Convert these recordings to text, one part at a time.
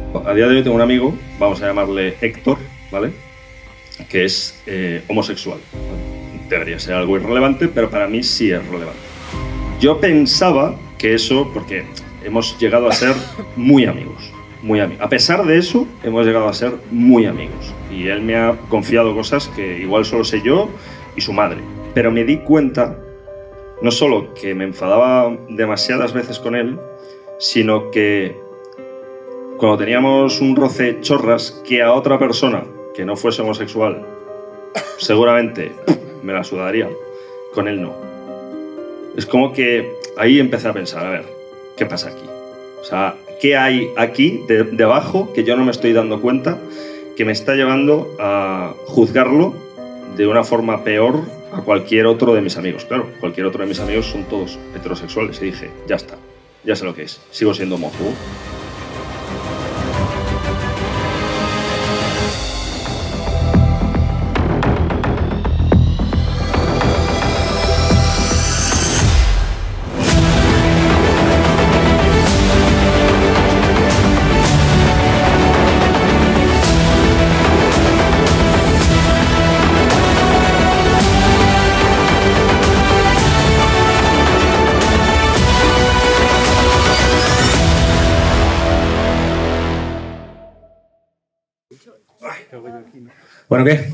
A día de hoy tengo un amigo, vamos a llamarle Héctor, ¿vale? Que es homosexual. Debería ser algo irrelevante, pero para mí sí es relevante. Yo pensaba que eso, porque hemos llegado a ser muy amigos, muy amigos. A pesar de eso, hemos llegado a ser muy amigos. Y él me ha confiado cosas que igual solo sé yo y su madre. Pero me di cuenta, no solo que me enfadaba demasiadas veces con él, sino que cuando teníamos un roce chorras, que a otra persona que no fuese homosexual seguramente me la sudaría, con él no. Es como que ahí empecé a pensar, a ver, ¿qué pasa aquí? O sea, ¿qué hay aquí debajo que yo no me estoy dando cuenta que me está llevando a juzgarlo de una forma peor a cualquier otro de mis amigos? Claro, cualquier otro de mis amigos son todos heterosexuales. Y dije, ya está, ya sé lo que es. Sigo siendo homófobo. Bueno, ¿qué?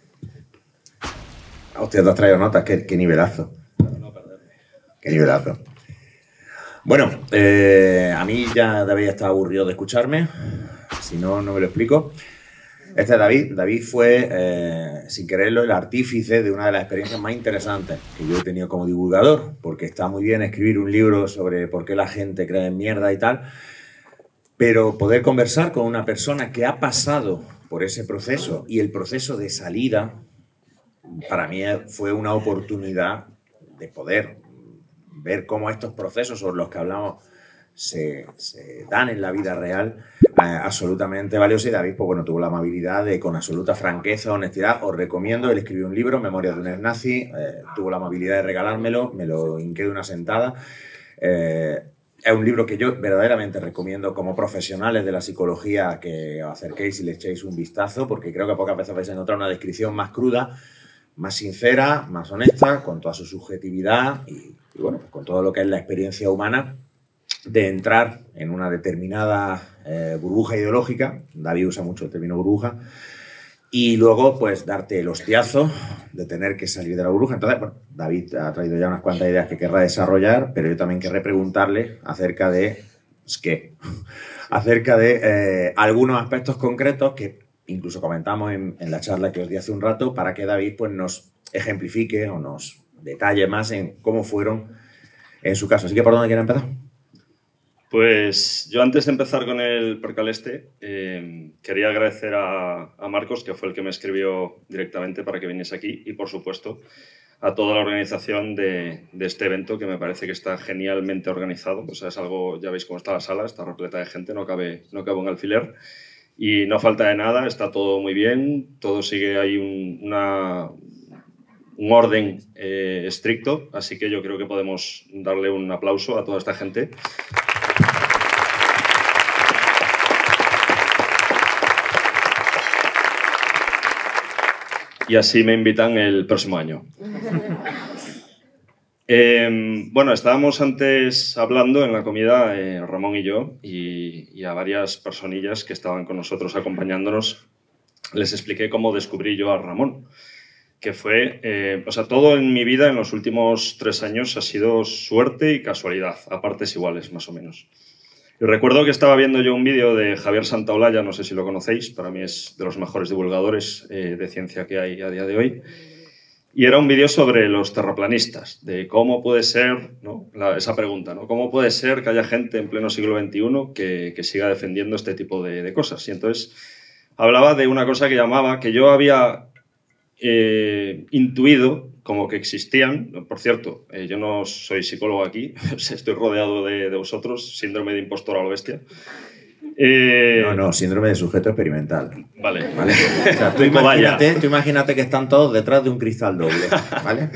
Hostia, te has traído notas, qué nivelazo. Qué nivelazo. Bueno, a mí ya David está aburrido de escucharme, si no, no me lo explico. Este es David. David fue, sin quererlo, el artífice de una de las experiencias más interesantes que yo he tenido como divulgador, porque está muy bien escribir un libro sobre por qué la gente cree en mierda y tal, pero poder conversar con una persona que ha pasado por ese proceso y el proceso de salida, para mí fue una oportunidad de poder ver cómo estos procesos sobre los que hablamos se dan en la vida real, absolutamente valioso. Y David, pues bueno, tuvo la amabilidad de, con absoluta franqueza, honestidad, os recomiendo, él escribió un libro, Memorias de un ex-nazi, tuvo la amabilidad de regalármelo, me lo hinqué de una sentada. Es un libro que yo verdaderamente recomiendo como profesionales de la psicología que os acerquéis y le echéis un vistazo, porque creo que pocas veces vais a encontrar una descripción más cruda, más sincera, más honesta, con toda su subjetividad y bueno, pues con todo lo que es la experiencia humana de entrar en una determinada burbuja ideológica. David usa mucho el término burbuja. Y luego, pues, darte el hostiazo de tener que salir de la burbuja. Entonces, bueno, David ha traído ya unas cuantas ideas que querrá desarrollar, pero yo también querré preguntarle acerca de... acerca de algunos aspectos concretos que incluso comentamos en la charla que os di hace un rato, para que David pues, nos ejemplifique o nos detalle más en cómo fueron en su caso. Así que, ¿por dónde quiere empezar? Pues yo antes de empezar con el percal quería agradecer a Marcos, que fue el que me escribió directamente para que viniese aquí, y por supuesto a toda la organización de este evento, que me parece que está genialmente organizado. O sea, es algo, ya veis cómo está la sala, está repleta de gente, no cabe un alfiler y no falta de nada, está todo muy bien, todo sigue ahí un orden estricto, así que yo creo que podemos darle un aplauso a toda esta gente. Y así me invitan el próximo año. Bueno, estábamos antes hablando en la comida, Ramón y yo, y a varias personillas que estaban con nosotros acompañándonos, les expliqué cómo descubrí yo a Ramón, que fue, o sea, todo en mi vida en los últimos 3 años ha sido suerte y casualidad, a partes iguales, más o menos. Y recuerdo que estaba viendo yo un vídeo de Javier Santaolalla, no sé si lo conocéis, para mí es de los mejores divulgadores de ciencia que hay a día de hoy, y era un vídeo sobre los terraplanistas, de cómo puede ser, ¿no? Esa pregunta, ¿no? ¿Cómo puede ser que haya gente en pleno siglo XXI que siga defendiendo este tipo de cosas? Y entonces hablaba de una cosa que llamaba, que yo había intuido como que existían. Por cierto, yo no soy psicólogo aquí, estoy rodeado de vosotros, síndrome de impostor a lo bestia. No, síndrome de sujeto experimental. Vale. O sea, tú imagínate que están todos detrás de un cristal doble, ¿vale?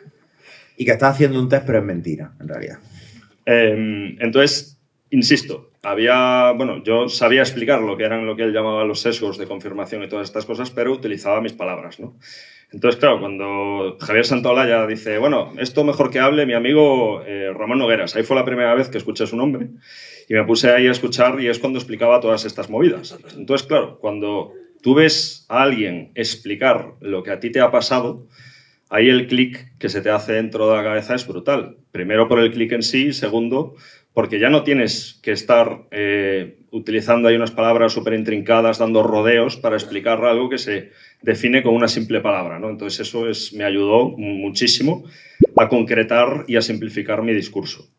Y que estás haciendo un test, pero es mentira, en realidad. Entonces, insisto, bueno, yo sabía explicar lo que eran lo que él llamaba los sesgos de confirmación y todas estas cosas, pero utilizaba mis palabras, ¿no? Entonces, claro, cuando Javier Santolaya dice, bueno, esto mejor que hable mi amigo Ramón Nogueras, ahí fue la primera vez que escuché su nombre y me puse ahí a escuchar y es cuando explicaba todas estas movidas. Entonces, claro, cuando tú ves a alguien explicar lo que a ti te ha pasado, ahí el clic que se te hace dentro de la cabeza es brutal. Primero por el clic en sí, segundo porque ya no tienes que estar utilizando ahí unas palabras súper intrincadas, dando rodeos para explicar algo que se define con una simple palabra, ¿no? Entonces eso me ayudó muchísimo a concretar y a simplificar mi discurso.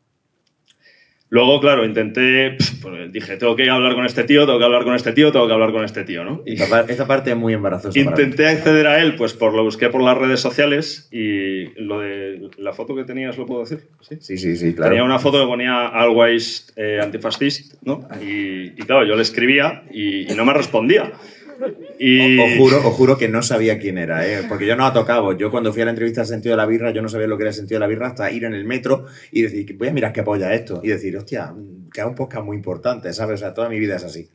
Luego, claro, intenté, pues dije, tengo que hablar con este tío, tengo que hablar con este tío, tengo que hablar con este tío, ¿no? Y esta parte es muy embarazosa. Intenté acceder a él, pues lo busqué por las redes sociales y lo de la foto que tenías, ¿lo puedo decir? Sí, claro. Tenía una foto que ponía always antifascist, ¿no? Y claro, yo le escribía y no me respondía. Y... Os juro que no sabía quién era, ¿eh? Porque yo no ha tocado. Yo cuando fui a la entrevista al Sentido de la Birra, yo no sabía lo que era el Sentido de la Birra hasta ir en el metro y decir, voy a mirar qué polla esto. Y decir, hostia, que es un podcast muy importante, ¿sabes? O sea, toda mi vida es así.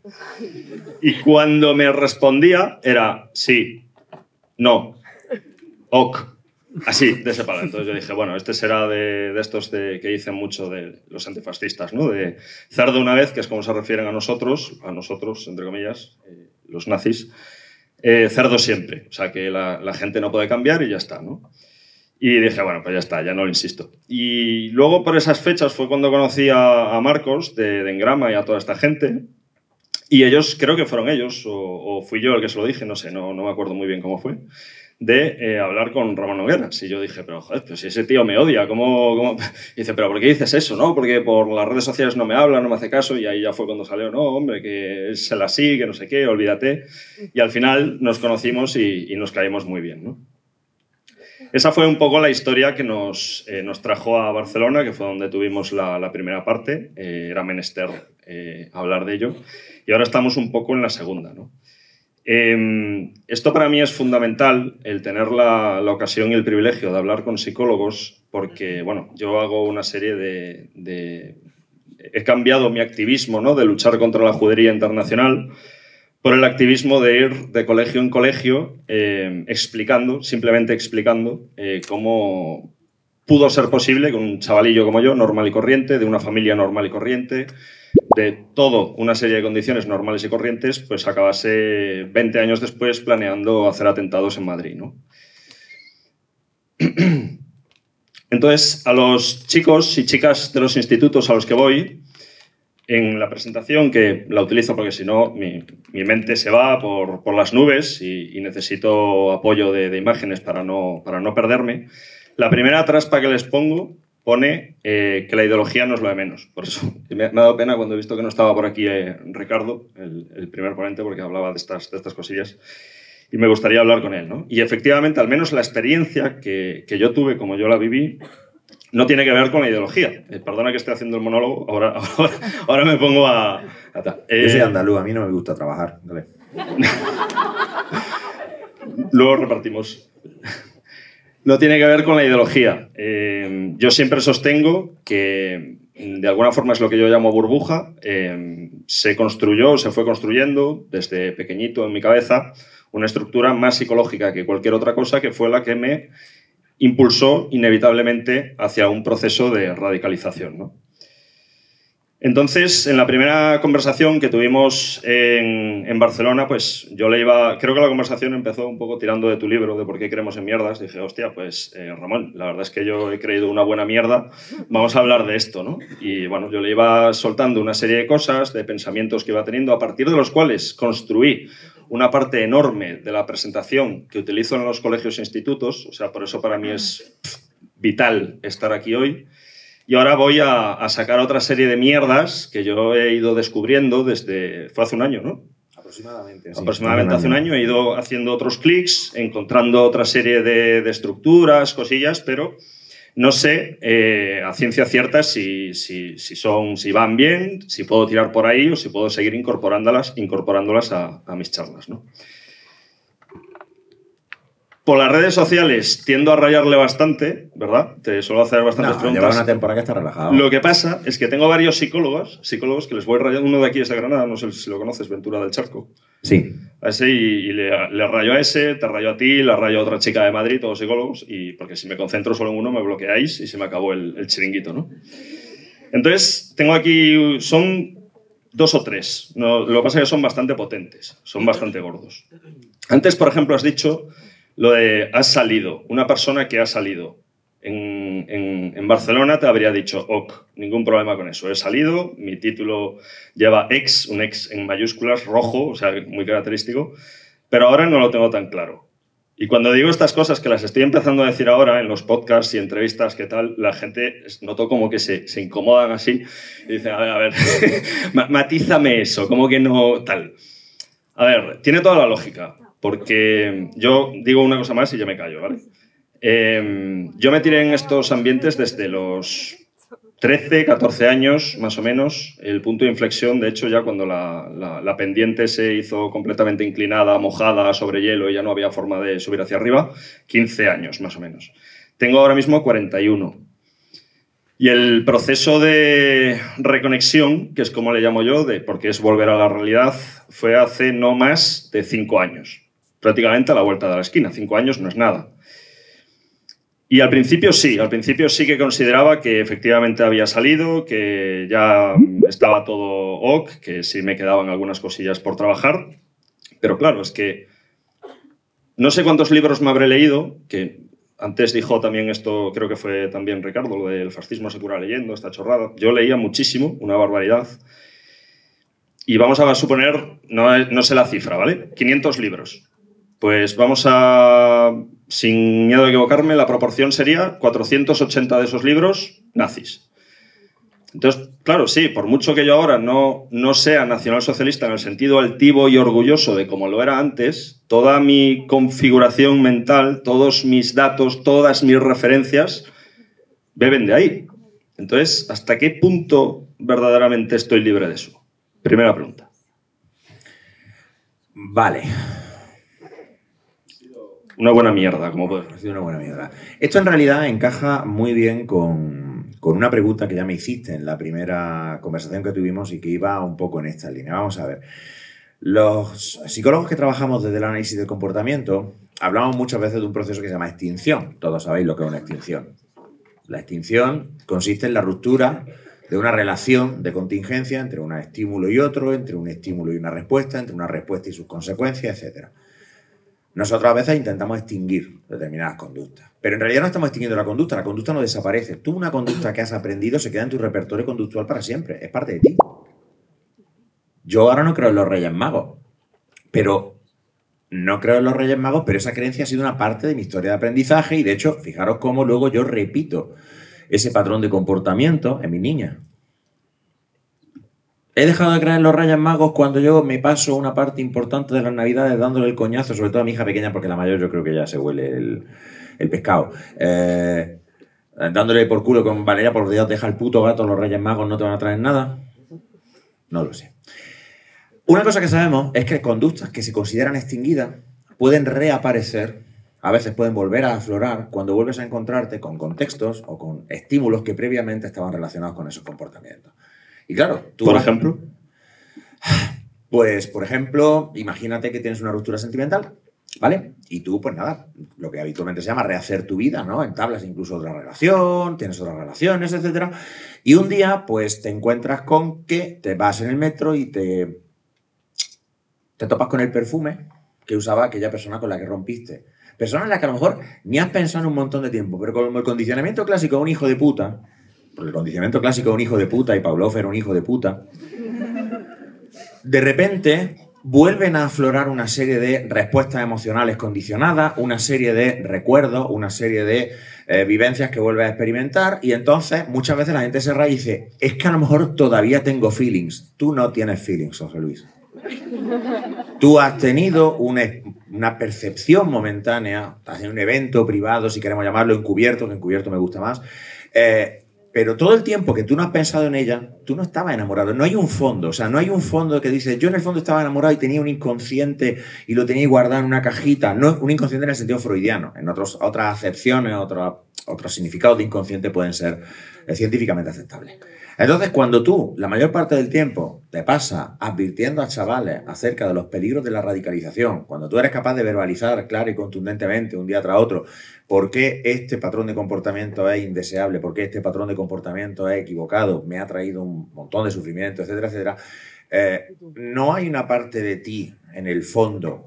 Y cuando me respondía era sí, no, ok. Así, de ese palo. Entonces yo dije, bueno, este será de estos que dicen mucho de los antifascistas, ¿no? De cerdo una vez, que es como se refieren a nosotros, entre comillas, los nazis, cerdo siempre. O sea, que la gente no puede cambiar y ya está, ¿no? Y dije, bueno, pues ya está, ya no lo insisto. Y luego por esas fechas fue cuando conocí a Marcos de Engrama y a toda esta gente. Y ellos, creo que fueron ellos, o fui yo el que se lo dije, no sé, no me acuerdo muy bien cómo fue, de hablar con Ramón Nogueras. Y yo dije, pero joder, pues si ese tío me odia, ¿cómo? Y dice, pero ¿por qué dices eso, no? Porque por las redes sociales no me habla, no me hace caso, y ahí ya fue cuando salió, no, hombre, que es el así, que no sé qué, olvídate. Y al final nos conocimos y nos caímos muy bien, ¿no? Esa fue un poco la historia que nos trajo a Barcelona, que fue donde tuvimos la primera parte. Era menester hablar de ello. Y ahora estamos un poco en la segunda, ¿no? Esto para mí es fundamental, el tener la ocasión y el privilegio de hablar con psicólogos, porque, bueno, yo hago una serie he cambiado mi activismo, ¿no? De luchar contra la judería internacional por el activismo de ir de colegio en colegio simplemente explicando cómo pudo ser posible que un chavalillo como yo, normal y corriente, de una familia normal y corriente, de todo una serie de condiciones normales y corrientes, pues acabase 20 años después planeando hacer atentados en Madrid, ¿no? Entonces, a los chicos y chicas de los institutos a los que voy, en la presentación, que la utilizo porque si no mi mente se va por las nubes y necesito apoyo de imágenes para no perderme, la primera traspa que les pongo pone que la ideología no es lo de menos. Por eso me ha dado pena cuando he visto que no estaba por aquí Ricardo, el primer ponente, porque hablaba de estas cosillas. Y me gustaría hablar con él, ¿no? Y efectivamente, al menos la experiencia que yo tuve, como yo la viví, no tiene que ver con la ideología. Perdona que esté haciendo el monólogo, ahora me pongo a yo soy andaluz, a mí no me gusta trabajar. Dale. Luego repartimos. No tiene que ver con la ideología. Yo siempre sostengo que, de alguna forma es lo que yo llamo burbuja, se fue construyendo desde pequeñito en mi cabeza una estructura más psicológica que cualquier otra cosa, que fue la que me impulsó inevitablemente hacia un proceso de radicalización, ¿no? Entonces, en la primera conversación que tuvimos en Barcelona, pues yo creo que la conversación empezó un poco tirando de tu libro, de por qué creemos en mierdas. Dije, hostia, pues Ramón, la verdad es que yo he creído una buena mierda, vamos a hablar de esto, ¿no? Y bueno, yo le iba soltando una serie de cosas, de pensamientos que iba teniendo, a partir de los cuales construí una parte enorme de la presentación que utilizo en los colegios e institutos. O sea, por eso para mí es vital estar aquí hoy. Y ahora voy a sacar otra serie de mierdas que yo he ido descubriendo fue hace un año, ¿no? Aproximadamente. Sí, aproximadamente hace un año. He ido haciendo otros clics, encontrando otra serie de estructuras, cosillas, pero no sé a ciencia cierta si van bien, si puedo tirar por ahí o si puedo seguir incorporándolas a mis charlas, ¿no? Por las redes sociales tiendo a rayarle bastante, ¿verdad? Te suelo hacer bastantes preguntas. Lleva una temporada que está relajado. Lo que pasa es que tengo varios psicólogos que les voy rayando. Uno de aquí es de Granada, no sé si lo conoces, Ventura del Charco. Sí. A ese y le rayo a ese, te rayo a ti, le rayo a otra chica de Madrid, todos psicólogos, y porque si me concentro solo en uno me bloqueáis y se me acabó el chiringuito, ¿no? Entonces, tengo aquí, son 2 o 3. No, lo que pasa es que son bastante potentes, son bastante gordos. Antes, por ejemplo, has dicho lo de has salido, una persona que ha salido. En Barcelona te habría dicho, ok, ningún problema con eso. He salido, mi título lleva ex, un ex en mayúsculas, rojo, o sea, muy característico, pero ahora no lo tengo tan claro. Y cuando digo estas cosas, que las estoy empezando a decir ahora en los podcasts y entrevistas, ¿qué tal? La gente, noto como que se incomodan así y dicen, a ver, matízame eso, como que no tal. A ver, tiene toda la lógica, porque yo digo una cosa más y yo me callo, ¿vale? Yo me tiré en estos ambientes desde los 13, 14 años, más o menos. El punto de inflexión, de hecho, ya cuando la pendiente se hizo completamente inclinada, mojada, sobre hielo y ya no había forma de subir hacia arriba, 15 años, más o menos. Tengo ahora mismo 41. Y el proceso de reconexión, que es como le llamo yo, porque es volver a la realidad, fue hace no más de 5 años. Prácticamente a la vuelta de la esquina. 5 años no es nada. Y al principio sí que consideraba que efectivamente había salido, que ya estaba todo ok, que sí me quedaban algunas cosillas por trabajar. Pero claro, es que no sé cuántos libros me habré leído, que antes dijo también esto, creo que fue también Ricardo, lo del fascismo se cura leyendo, esta chorrada. Yo leía muchísimo, una barbaridad. Y vamos a suponer, no sé la cifra, ¿vale? 500 libros. Pues vamos a, sin miedo a equivocarme, la proporción sería 480 de esos libros nazis. Entonces, claro, sí, por mucho que yo ahora no sea nacionalsocialista en el sentido altivo y orgulloso de como lo era antes, toda mi configuración mental, todos mis datos, todas mis referencias beben de ahí. Entonces, ¿hasta qué punto verdaderamente estoy libre de eso? Primera pregunta. Vale. Una buena mierda, como puedes decir. Una buena mierda. Esto en realidad encaja muy bien con una pregunta que ya me hiciste en la primera conversación que tuvimos y que iba un poco en esta línea. Vamos a ver. Los psicólogos que trabajamos desde el análisis del comportamiento hablamos muchas veces de un proceso que se llama extinción. Todos sabéis lo que es una extinción. La extinción consiste en la ruptura de una relación de contingencia entre un estímulo y otro, entre un estímulo y una respuesta, entre una respuesta y sus consecuencias, etc. Nosotros a veces intentamos extinguir determinadas conductas, pero en realidad no estamos extinguiendo la conducta no desaparece. Tú una conducta que has aprendido se queda en tu repertorio conductual para siempre, es parte de ti. Yo ahora no creo en los Reyes Magos, pero esa creencia ha sido una parte de mi historia de aprendizaje y de hecho, fijaros cómo luego yo repito ese patrón de comportamiento en mi niña. He dejado de creer en los Reyes Magos cuando yo me paso una parte importante de las Navidades dándole el coñazo, sobre todo a mi hija pequeña, porque la mayor yo creo que ya se huele el pescado. Dándole por culo con Valeria, por Dios, deja el puto gato, los Reyes Magos no te van a traer nada. No lo sé. Una cosa que sabemos es que conductas que se consideran extinguidas pueden reaparecer, a veces pueden volver a aflorar cuando vuelves a encontrarte con contextos o con estímulos que previamente estaban relacionados con esos comportamientos. Y claro, tú... ¿Por ejemplo? Pues, por ejemplo, imagínate que tienes una ruptura sentimental, ¿vale? Y tú, pues nada, lo que habitualmente se llama rehacer tu vida, ¿no? Entablas incluso otra relación, tienes otras relaciones, etc. Y un día, pues, te encuentras con que te vas en el metro y te topas con el perfume que usaba aquella persona con la que rompiste. Persona en la que a lo mejor ni has pensado en un montón de tiempo, pero como el condicionamiento clásico de un hijo de puta... Porque el condicionamiento clásico de un hijo de puta, y Pavlov era un hijo de puta, de repente vuelven a aflorar una serie de respuestas emocionales condicionadas, una serie de recuerdos, una serie de vivencias que vuelves a experimentar, y entonces muchas veces la gente se raya y dice, es que a lo mejor todavía tengo feelings. Tú no tienes feelings, José Luis. Tú has tenido una percepción momentánea, has tenido un evento privado, si queremos llamarlo encubierto, que encubierto me gusta más, Pero todo el tiempo que tú no has pensado en ella, tú no estabas enamorado. No hay un fondo. O sea, no hay un fondo que dice, yo en el fondo estaba enamorado y tenía un inconsciente y lo tenía guardado en una cajita. No un inconsciente en el sentido freudiano. En otras acepciones, otros significados de inconsciente pueden ser científicamente aceptables. Entonces, cuando tú, la mayor parte del tiempo, te pasas advirtiendo a chavales acerca de los peligros de la radicalización, cuando tú eres capaz de verbalizar claro y contundentemente un día tras otro por qué este patrón de comportamiento es indeseable, por qué este patrón de comportamiento es equivocado, me ha traído un montón de sufrimiento, etcétera, etcétera, no hay una parte de ti en el fondo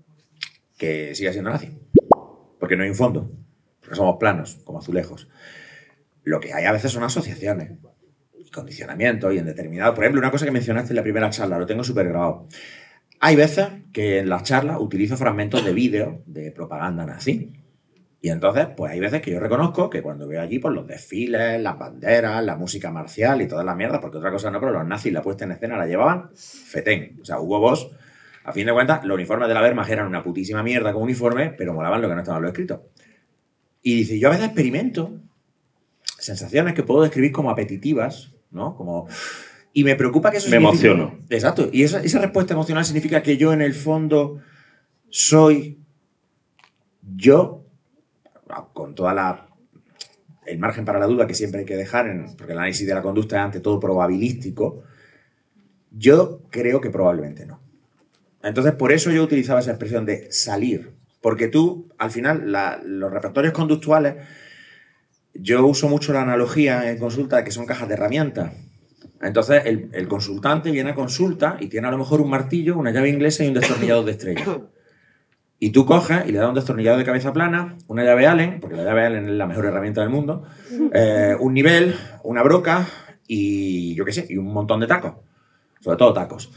que siga siendo nazi, porque no hay un fondo, porque somos planos, como azulejos. Lo que hay a veces son asociaciones, condicionamiento y en determinado... Por ejemplo, una cosa que mencionaste en la primera charla, lo tengo súper grabado. Hay veces que en las charlas utilizo fragmentos de vídeo de propaganda nazi. Y entonces, pues hay veces que yo reconozco que cuando veo allí pues, los desfiles, las banderas, la música marcial y toda la mierda, porque otra cosa no, pero los nazis la puesta en escena la llevaban fetén. O sea, Hugo Boss, a fin de cuentas, los uniformes de la Wehrmacht eran una putísima mierda como uniforme, pero molaban lo que no estaba en lo escrito. Y dice, yo a veces experimento sensaciones que puedo describir como apetitivas, ¿no? Como... Y me preocupa que eso me signifique... emociono. Exacto. Y esa respuesta emocional significa que yo, en el fondo, soy yo, con toda el margen para la duda que siempre hay que dejar, porque el análisis de la conducta es ante todo probabilístico, yo creo que probablemente no. Entonces, por eso yo utilizaba esa expresión de salir. Porque tú, al final, los repertorios conductuales... Yo uso mucho la analogía en consulta de que son cajas de herramientas. Entonces, el consultante viene a consulta y tiene a lo mejor un martillo, una llave inglesa y un destornillador de estrella. Y tú coges y le das un destornillador de cabeza plana, una llave Allen, porque la llave Allen es la mejor herramienta del mundo, un nivel, una broca y, yo qué sé, y un montón de tacos. Sobre todo tacos.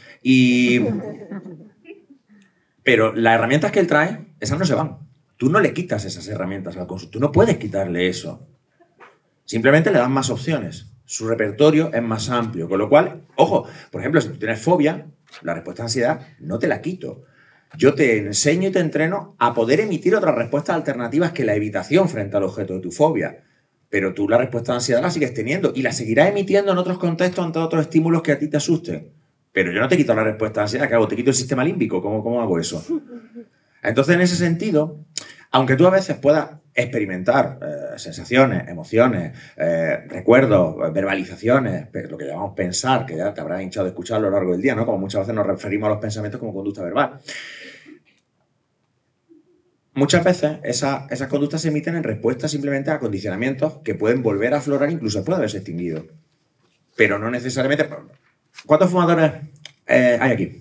Pero las herramientas que él trae, esas no se van. Tú no le quitas esas herramientas al consultor. Tú no puedes quitarle eso. Simplemente le das más opciones. Su repertorio es más amplio. Con lo cual, ojo, por ejemplo, si tú tienes fobia, la respuesta a ansiedad no te la quito. Yo te enseño y te entreno a poder emitir otras respuestas alternativas que la evitación frente al objeto de tu fobia. Pero tú la respuesta a ansiedad la sigues teniendo y la seguirás emitiendo en otros contextos ante otros estímulos que a ti te asusten. Pero yo no te quito la respuesta a ansiedad. ¿Qué hago? ¿Te quito el sistema límbico? ¿Cómo hago eso? Entonces, en ese sentido, aunque tú a veces puedas experimentar sensaciones, emociones, recuerdos, verbalizaciones, lo que llamamos pensar, que ya te habrás hinchado de escuchar a lo largo del día, ¿no? Como muchas veces nos referimos a los pensamientos como conducta verbal. Muchas veces esas conductas se emiten en respuesta simplemente a condicionamientos que pueden volver a aflorar incluso después de haberse extinguido. Pero no necesariamente... ¿Cuántos fumadores hay aquí?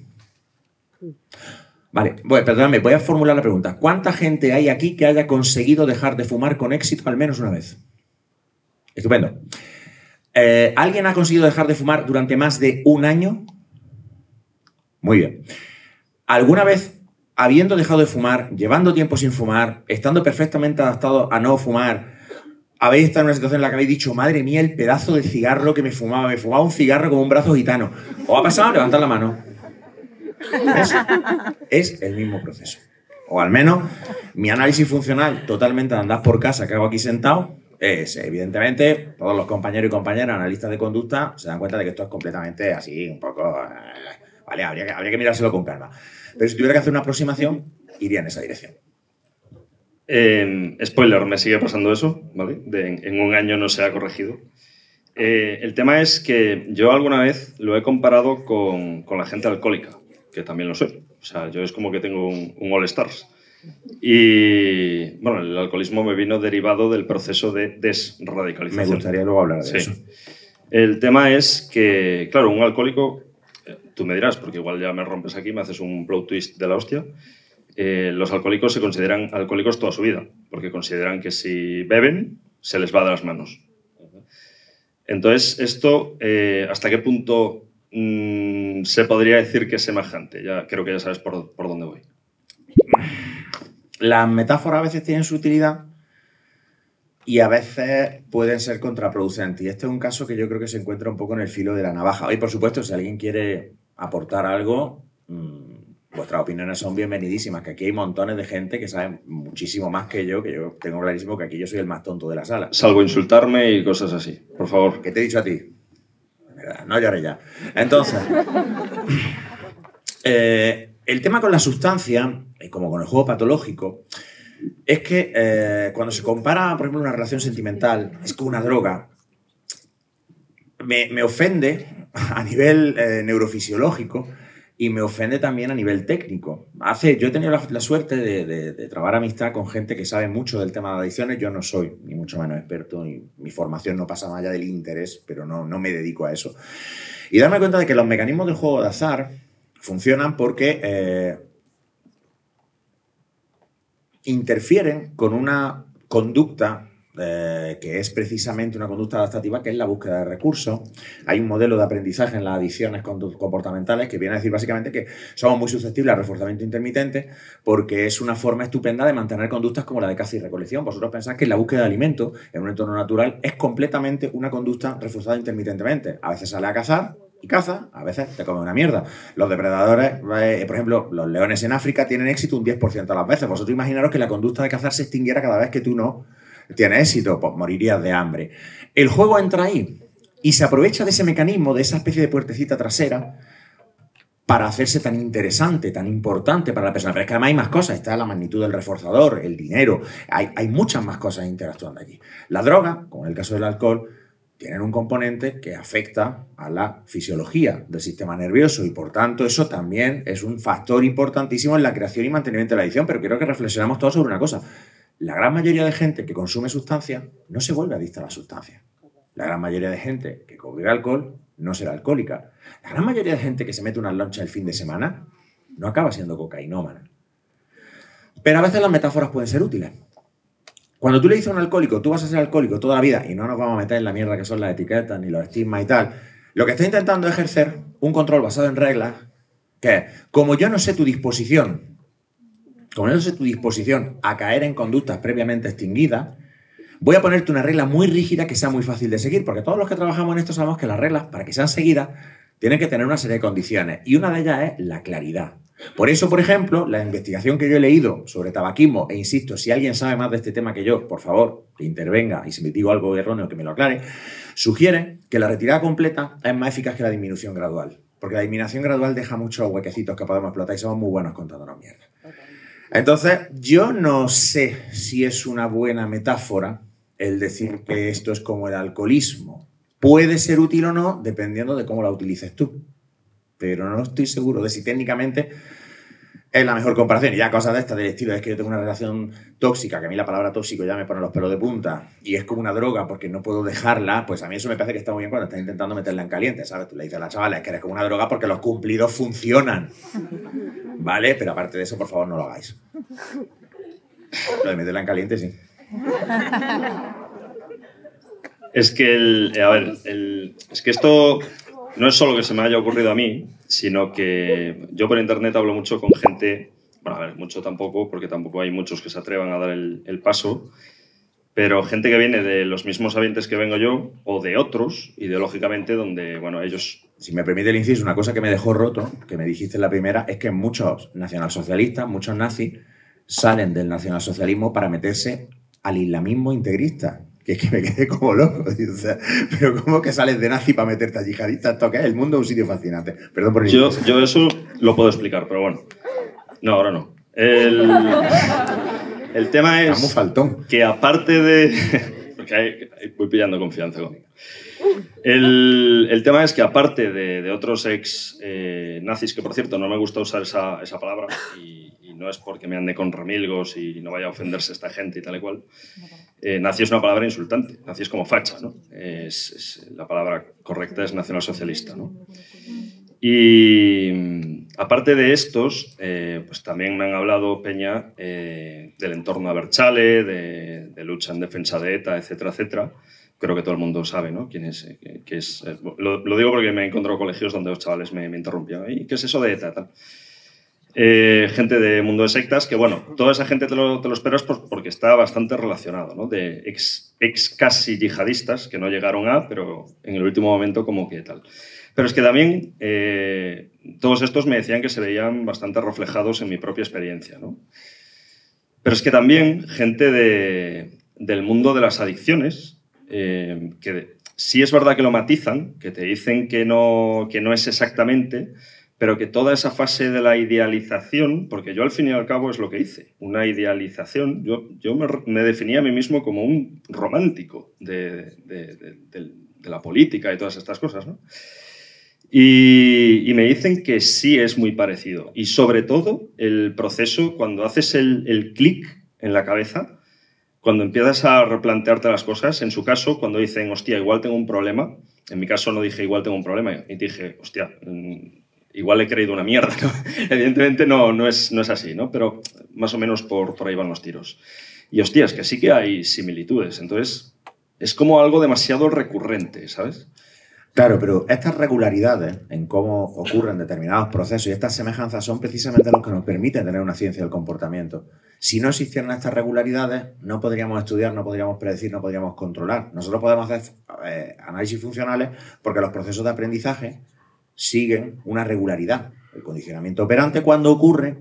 Vale, bueno, perdóname, voy a formular la pregunta. ¿Cuánta gente hay aquí que haya conseguido dejar de fumar con éxito al menos una vez? Estupendo. ¿Alguien ha conseguido dejar de fumar durante más de un año? Muy bien. ¿Alguna vez, habiendo dejado de fumar, llevando tiempo sin fumar, estando perfectamente adaptado a no fumar, habéis estado en una situación en la que habéis dicho, madre mía, el pedazo de cigarro que me fumaba un cigarro como un brazo gitano? ¿Os ha pasado? Levantad la mano. Es el mismo proceso. O al menos mi análisis funcional totalmente de andar por casa que hago aquí sentado es, evidentemente, todos los compañeros y compañeras analistas de conducta se dan cuenta de que esto es completamente así, un poco... Vale, habría que mirárselo con calma. Pero si tuviera que hacer una aproximación, iría en esa dirección. Spoiler, me sigue pasando eso, ¿vale? En un año no se ha corregido. El tema es que yo alguna vez lo he comparado con la gente alcohólica, que también lo soy. O sea, yo es como que tengo un All Stars. Y, bueno, el alcoholismo me vino derivado del proceso de desradicalización. Me gustaría luego hablar de eso. El tema es que, claro, un alcohólico, tú me dirás, porque igual ya me rompes aquí, me haces un plot twist de la hostia. Los alcohólicos se consideran alcohólicos toda su vida, porque consideran que si beben, se les va de las manos. Entonces, esto, ¿hasta qué punto se podría decir que es semejante? Ya creo que ya sabes por dónde voy. Las metáforas a veces tienen su utilidad y a veces pueden ser contraproducentes. Y este es un caso que yo creo que se encuentra un poco en el filo de la navaja. Y, por supuesto, si alguien quiere aportar algo, vuestras opiniones son bienvenidísimas, que aquí hay montones de gente que sabe muchísimo más que yo tengo clarísimo que aquí yo soy el más tonto de la sala. Salvo insultarme y cosas así, por favor. ¿Qué te he dicho a ti? No llores ya. Entonces, el tema con la sustancia, como con el juego patológico, es que cuando se compara, por ejemplo, una relación sentimental, es con una droga, me ofende a nivel neurofisiológico y me ofende también a nivel técnico. Yo he tenido la suerte de trabar amistad con gente que sabe mucho del tema de adicciones. Yo no soy ni mucho menos experto, ni mi formación no pasa más allá del interés, pero no me dedico a eso. Y darme cuenta de que los mecanismos del juego de azar funcionan porque interfieren con una conducta que es precisamente una conducta adaptativa, que es la búsqueda de recursos. Hay un modelo de aprendizaje en las adicciones comportamentales que viene a decir básicamente que somos muy susceptibles al reforzamiento intermitente porque es una forma estupenda de mantener conductas como la de caza y recolección. Vosotros pensáis que la búsqueda de alimento en un entorno natural es completamente una conducta reforzada intermitentemente. A veces sale a cazar y caza, a veces te come una mierda. Los depredadores, por ejemplo, los leones en África tienen éxito un 10% a las veces. Vosotros imaginaros que la conducta de cazar se extinguiera cada vez que tú no tienes éxito, pues morirías de hambre. El juego entra ahí y se aprovecha de ese mecanismo, de esa especie de puertecita trasera, para hacerse tan interesante, tan importante para la persona. Pero es que además hay más cosas. Está la magnitud del reforzador, el dinero. Hay muchas más cosas interactuando allí. La droga, como en el caso del alcohol, tienen un componente que afecta a la fisiología del sistema nervioso y, por tanto, eso también es un factor importantísimo en la creación y mantenimiento de la adicción. Pero quiero que reflexionemos todos sobre una cosa. La gran mayoría de gente que consume sustancias no se vuelve adicta a la sustancia. La gran mayoría de gente que bebe alcohol no será alcohólica. La gran mayoría de gente que se mete unas lonchas el fin de semana no acaba siendo cocainómana. Pero a veces las metáforas pueden ser útiles. Cuando tú le dices a un alcohólico, tú vas a ser alcohólico toda la vida, y no nos vamos a meter en la mierda que son las etiquetas ni los estigmas y tal, lo que está intentando es ejercer un control basado en reglas, que es, como yo no sé tu disposición a caer en conductas previamente extinguidas, voy a ponerte una regla muy rígida que sea muy fácil de seguir, porque todos los que trabajamos en esto sabemos que las reglas, para que sean seguidas, tienen que tener una serie de condiciones, y una de ellas es la claridad. Por eso, por ejemplo, la investigación que yo he leído sobre tabaquismo, e insisto, si alguien sabe más de este tema que yo, por favor, que intervenga, y si me digo algo erróneo que me lo aclare, sugiere que la retirada completa es más eficaz que la disminución gradual, porque la disminución gradual deja muchos huequecitos que podemos explotar y somos muy buenos contándonos mierda. Entonces, yo no sé si es una buena metáfora el decir que esto es como el alcoholismo. Puede ser útil o no, dependiendo de cómo la utilices tú. Pero no estoy seguro de si técnicamente es la mejor comparación. Y ya cosas de estas del estilo, es que yo tengo una relación tóxica, que a mí la palabra tóxico ya me pone los pelos de punta, y es como una droga porque no puedo dejarla, pues a mí eso me parece que está muy bien cuando estás intentando meterla en caliente, ¿sabes? Tú le dices a la chavala, es que eres como una droga porque los cumplidos funcionan. ¿Vale? Pero aparte de eso, por favor, no lo hagáis. Lo de meterla en caliente, sí. Es que, es que esto no es solo que se me haya ocurrido a mí, sino que yo por internet hablo mucho con gente, bueno, a ver, mucho tampoco, porque tampoco hay muchos que se atrevan a dar el paso, pero gente que viene de los mismos ambientes que vengo yo, o de otros, ideológicamente, donde, bueno, ellos... Si me permite el inciso, una cosa que me dejó roto, que me dijiste en la primera, es que muchos nacionalsocialistas, muchos nazis, salen del nacionalsocialismo para meterse al islamismo integrista. Que es que me quedé como loco. O sea, pero ¿cómo que sales de nazi para meterte a yihadista? ¿Esto qué es? El mundo es un sitio fascinante. Perdón por el inciso. Yo eso lo puedo explicar, pero bueno. No, ahora no. El tema es muy faltón. Que aparte de... porque voy pillando confianza conmigo. El tema es que aparte de otros ex nazis, que por cierto no me gusta usar esa palabra y no es porque me ande con remilgos y no vaya a ofenderse esta gente y tal y cual, nazi es una palabra insultante, nazi es como facha, ¿no? La palabra correcta es nacionalsocialista, ¿no? Y aparte de estos, pues también me han hablado, Peña, del entorno Abertzale, de lucha en defensa de ETA, etcétera, etcétera. Creo que todo el mundo sabe, ¿no? Quién es, lo digo porque me he encontrado colegios donde los chavales me interrumpían. ¿Y qué es eso de ETA? Tal. Gente de mundo de sectas, que bueno, toda esa gente te lo esperas porque está bastante relacionado, ¿no? De ex casi yihadistas, que no llegaron a, pero en el último momento como que tal. Pero es que también todos estos me decían que se veían bastante reflejados en mi propia experiencia, ¿no? Pero es que también gente del mundo de las adicciones, que sí es verdad que lo matizan, que te dicen que no es exactamente, pero que toda esa fase de la idealización, porque yo al fin y al cabo es lo que hice, una idealización, yo me definía a mí mismo como un romántico de la política y todas estas cosas, ¿no? Y me dicen que sí es muy parecido. Y sobre todo el proceso, cuando haces el clic en la cabeza, cuando empiezas a replantearte las cosas, en su caso, cuando dicen, hostia, igual tengo un problema, en mi caso no dije igual tengo un problema, y dije, hostia, igual he creído una mierda, ¿no? Evidentemente no es así, ¿no? Pero más o menos por ahí van los tiros. Y hostia, es que sí que hay similitudes. Entonces, es como algo demasiado recurrente, ¿sabes? Claro, pero estas regularidades en cómo ocurren determinados procesos y estas semejanzas son precisamente los que nos permiten tener una ciencia del comportamiento. Si no existieran estas regularidades, no podríamos estudiar, no podríamos predecir, no podríamos controlar. Nosotros podemos hacer análisis funcionales porque los procesos de aprendizaje siguen una regularidad. El condicionamiento operante cuando ocurre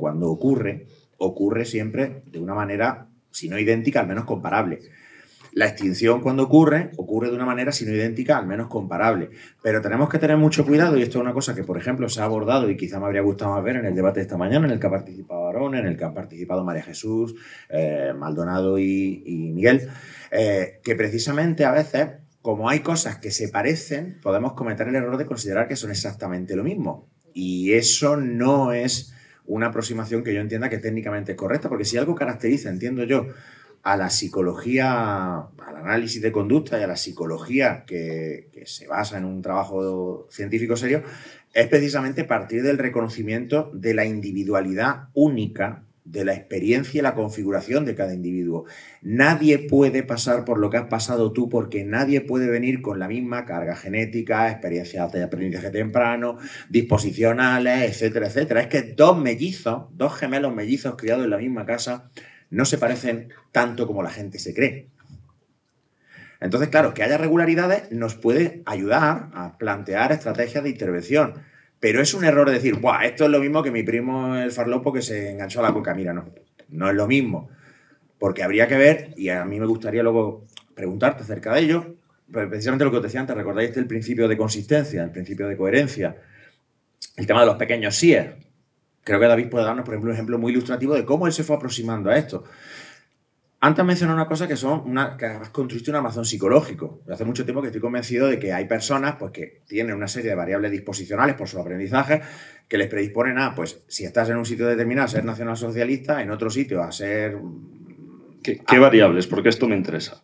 siempre de una manera, si no idéntica, al menos comparable. La extinción cuando ocurre de una manera, si no idéntica, al menos comparable. Pero tenemos que tener mucho cuidado, y esto es una cosa que, por ejemplo, se ha abordado y quizá me habría gustado más ver en el debate de esta mañana, en el que ha participado Aarón, en el que han participado María Jesús, Maldonado y Miguel, que precisamente a veces, como hay cosas que se parecen, podemos cometer el error de considerar que son exactamente lo mismo. Y eso no es una aproximación que yo entienda que técnicamente es correcta, porque si algo caracteriza, entiendo yo, a la psicología, al análisis de conducta y a la psicología que se basa en un trabajo científico serio, es precisamente partir del reconocimiento de la individualidad única, de la experiencia y la configuración de cada individuo. Nadie puede pasar por lo que has pasado tú porque nadie puede venir con la misma carga genética, experiencias de aprendizaje temprano, disposicionales, etcétera, etcétera. Es que dos gemelos mellizos criados en la misma casa, no se parecen tanto como la gente se cree. Entonces, claro, que haya regularidades nos puede ayudar a plantear estrategias de intervención. Pero es un error decir, ¡buah! Esto es lo mismo que mi primo el farlopo que se enganchó a la coca. Mira, no es lo mismo. Porque habría que ver, y a mí me gustaría luego preguntarte acerca de ello, precisamente lo que os decía antes, ¿recordáis el principio de consistencia, el principio de coherencia? El tema de los pequeños síes. Creo que David puede darnos, por ejemplo, un ejemplo muy ilustrativo de cómo él se fue aproximando a esto. Antes mencioné una cosa que has construido un armazón psicológico. Hace mucho tiempo que estoy convencido de que hay personas pues, que tienen una serie de variables disposicionales por su aprendizaje que les predisponen a, pues, si estás en un sitio determinado, a ser nacionalsocialista, en otro sitio a ser... ¿Qué variables? Porque esto me interesa.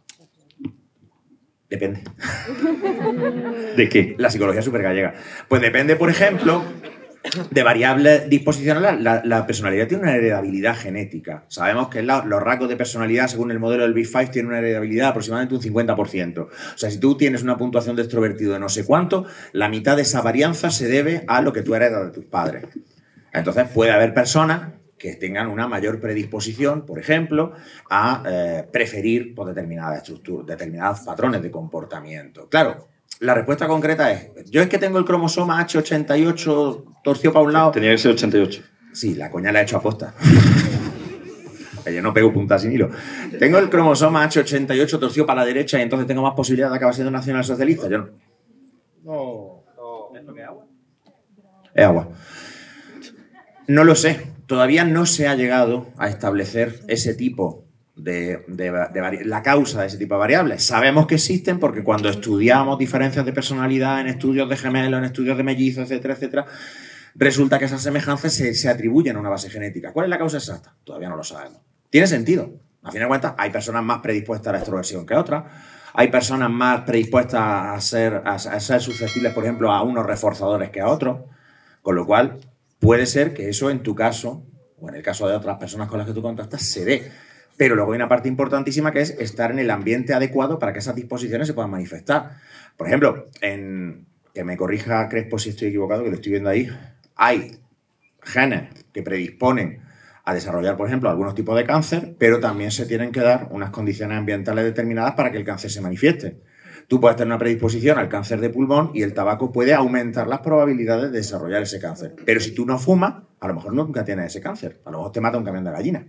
Depende. ¿De qué? La psicología supergallega. Pues depende, por ejemplo, de variables disposicionales. La personalidad tiene una heredabilidad genética. Sabemos que los rasgos de personalidad, según el modelo del Big Five, tienen una heredabilidad de aproximadamente un 50%. O sea, si tú tienes una puntuación de extrovertido de no sé cuánto, la mitad de esa varianza se debe a lo que tú heredas de tus padres. Entonces, puede haber personas que tengan una mayor predisposición, por ejemplo, a preferir pues, determinadas estructuras, determinados patrones de comportamiento. Claro, la respuesta concreta es, yo es que tengo el cromosoma H88 torcido para un lado. Tenía que ser 88. Sí, la coña la he hecho a posta. Yo no pego punta sin hilo. Tengo el cromosoma H88 torcido para la derecha y entonces tengo más posibilidad de acabar siendo nacionalsocialista. Yo no. ¿Es lo que es agua? Es agua. No lo sé. Todavía no se ha llegado a establecer ese tipo la causa de ese tipo de variables. Sabemos que existen porque cuando estudiamos diferencias de personalidad en estudios de gemelos, en estudios de mellizos, etcétera, etcétera, resulta que esas semejanzas se atribuyen a una base genética. ¿Cuál es la causa exacta? Todavía no lo sabemos. Tiene sentido. A fin de cuentas, hay personas más predispuestas a la extroversión que otras. Hay personas más predispuestas a ser susceptibles, por ejemplo, a unos reforzadores que a otros. Con lo cual, puede ser que eso en tu caso, o en el caso de otras personas con las que tú contactas, se dé. Pero luego hay una parte importantísima que es estar en el ambiente adecuado para que esas disposiciones se puedan manifestar. Por ejemplo, que me corrija Crespo si estoy equivocado, que lo estoy viendo ahí, hay genes que predisponen a desarrollar, por ejemplo, algunos tipos de cáncer, pero también se tienen que dar unas condiciones ambientales determinadas para que el cáncer se manifieste. Tú puedes tener una predisposición al cáncer de pulmón y el tabaco puede aumentar las probabilidades de desarrollar ese cáncer. Pero si tú no fumas, a lo mejor nunca tienes ese cáncer. A lo mejor te mata un camión de gallina.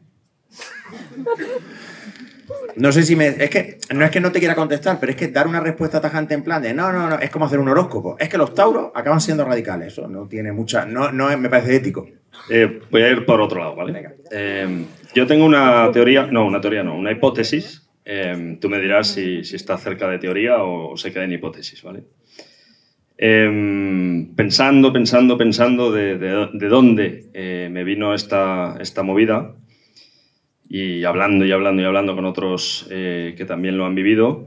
No sé si es que no te quiera contestar, pero es que dar una respuesta tajante en plan de no, es como hacer un horóscopo. Es que los tauros acaban siendo radicales. Eso no tiene mucha... me parece ético. Voy a ir por otro lado, ¿vale? Yo tengo una hipótesis. Tú me dirás si está cerca de teoría o se queda en hipótesis, ¿vale? Pensando de dónde me vino esta movida y hablando con otros que también lo han vivido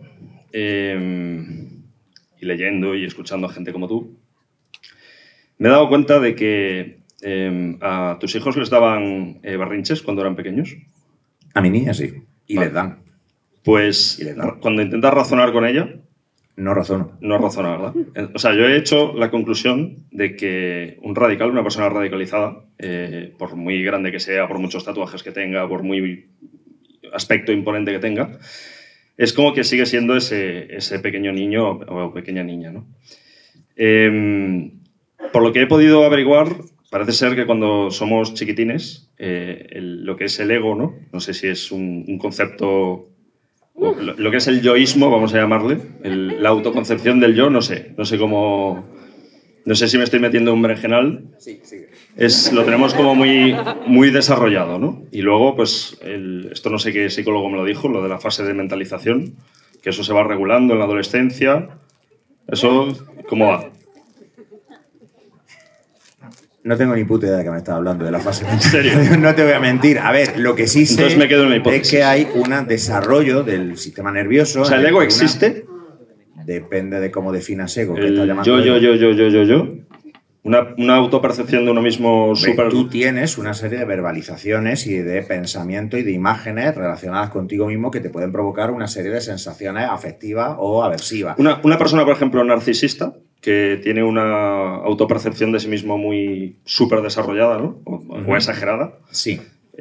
y leyendo y escuchando a gente como tú, me he dado cuenta de que a tus hijos les daban berrinches cuando eran pequeños. A mi niña sí, y vale. les dan. Pues cuando intentas razonar con ella... No razono. No razona, ¿verdad? O sea, yo he hecho la conclusión de que un radical, una persona radicalizada, por muy grande que sea, por muchos tatuajes que tenga, por muy aspecto imponente que tenga, es como que sigue siendo ese pequeño niño o pequeña niña, ¿no? Por lo que he podido averiguar, parece ser que cuando somos chiquitines, lo que es el ego, ¿no? No sé si es un concepto... Lo que es el yoísmo, vamos a llamarle, la autoconcepción del yo, no sé cómo... No sé si me estoy metiendo en un berenjenal. Sí. Lo tenemos como muy desarrollado, ¿no? Y luego, pues, esto no sé qué psicólogo me lo dijo, lo de la fase de mentalización, que eso se va regulando en la adolescencia. ¿Eso cómo va? No tengo ni puta idea de que me estás hablando de la fase mental. ¿En serio? No te voy a mentir. A ver, lo que sí sé Entonces me quedo en la hipótesis. es que hay un desarrollo del sistema nervioso. O sea, ¿el ego existe? Depende de cómo definas ego. Yo. Una autopercepción de uno mismo súper... Tú tienes una serie de verbalizaciones y de pensamiento y de imágenes relacionadas contigo mismo que te pueden provocar una serie de sensaciones afectivas o aversivas. Una persona, por ejemplo, narcisista, que tiene una autopercepción de sí mismo muy súper desarrollada, ¿no? O exagerada. Sí.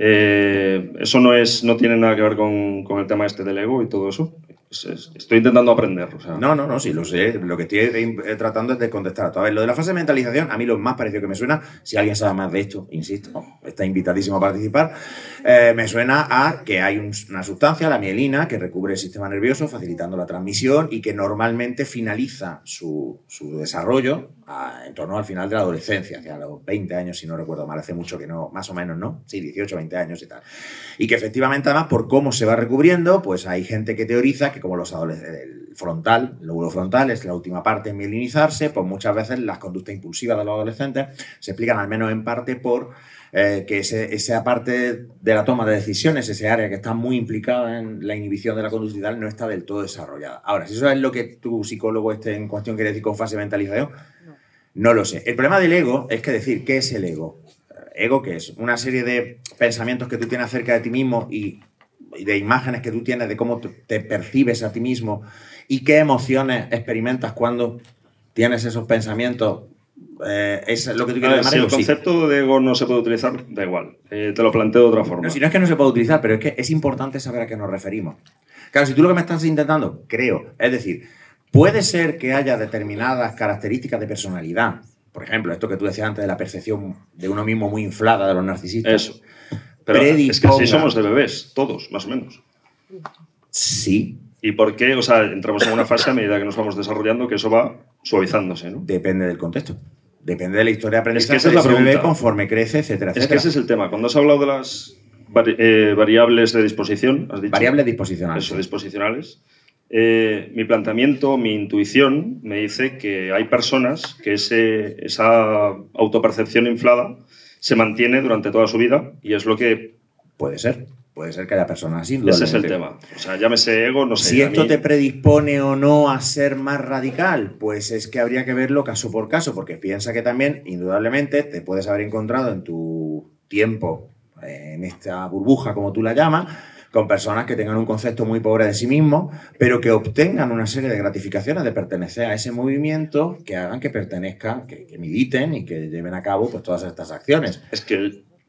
Eso no tiene nada que ver con el tema este del ego y todo eso. Estoy intentando aprender. O sea. No, sí, lo sé. Lo que estoy tratando es de contestar a todo. A ver, lo de la fase de mentalización, a mí lo más parecido que me suena, si alguien sabe más de esto, insisto, está invitadísimo a participar, me suena a que hay una sustancia, la mielina, que recubre el sistema nervioso, facilitando la transmisión y que normalmente finaliza su desarrollo en torno al final de la adolescencia, hacia los 20 años, si no recuerdo mal, hace mucho que no, más o menos, ¿no? Sí, 18, 20 años y tal. Y que efectivamente, además, por cómo se va recubriendo, pues hay gente que teoriza que como los adolescentes, el lóbulo frontal es la última parte en mielinizarse, pues muchas veces las conductas impulsivas de los adolescentes se explican al menos en parte por que esa parte de la toma de decisiones, ese área que está muy implicada en la inhibición de la conductividad, no está del todo desarrollada. Ahora, si eso es lo que tu psicólogo en cuestión quiere decir con fase de mentalización, no lo sé. El problema del ego es que decir, ¿qué es el ego? ¿Ego qué es? Una serie de pensamientos que tú tienes acerca de ti mismo y de imágenes que tú tienes de cómo te percibes a ti mismo y qué emociones experimentas cuando tienes esos pensamientos. ¿Es lo que tú quieres llamar si ego? el concepto de ego no se puede utilizar, da igual. Te lo planteo de otra forma. No, si no es que no se puede utilizar, pero es que es importante saber a qué nos referimos. Claro, si tú lo que me estás intentando, es decir, puede ser que haya determinadas características de personalidad. Por ejemplo, esto que tú decías antes de la percepción de uno mismo muy inflada de los narcisistas. Eso. Pero es que así somos de bebés, todos, más o menos. Sí. ¿Y por qué? O sea, entramos en una fase a medida que nos vamos desarrollando que eso va suavizándose, ¿no? Depende del contexto. Depende de la historia de aprendizaje. Es que esa es la pregunta. Conforme crece, etcétera, etcétera. Es que ese es el tema. Cuando has hablado de las variables de disposición, has dicho... Variables disposicionales. Eso, disposicionales. Mi planteamiento, mi intuición me dice que hay personas que esa autopercepción inflada se mantiene durante toda su vida y es lo que... Puede ser que haya personas así. Ese es el tema. O sea, llámese ego, no sé. Si esto te predispone o no a ser más radical, pues es que habría que verlo caso por caso, porque piensa que también, indudablemente, te puedes haber encontrado en tu tiempo, en esta burbuja, como tú la llamas, con personas que tengan un concepto muy pobre de sí mismos, pero que obtengan una serie de gratificaciones de pertenecer a ese movimiento que hagan que pertenezcan, que militen y que lleven a cabo pues, todas estas acciones. Es que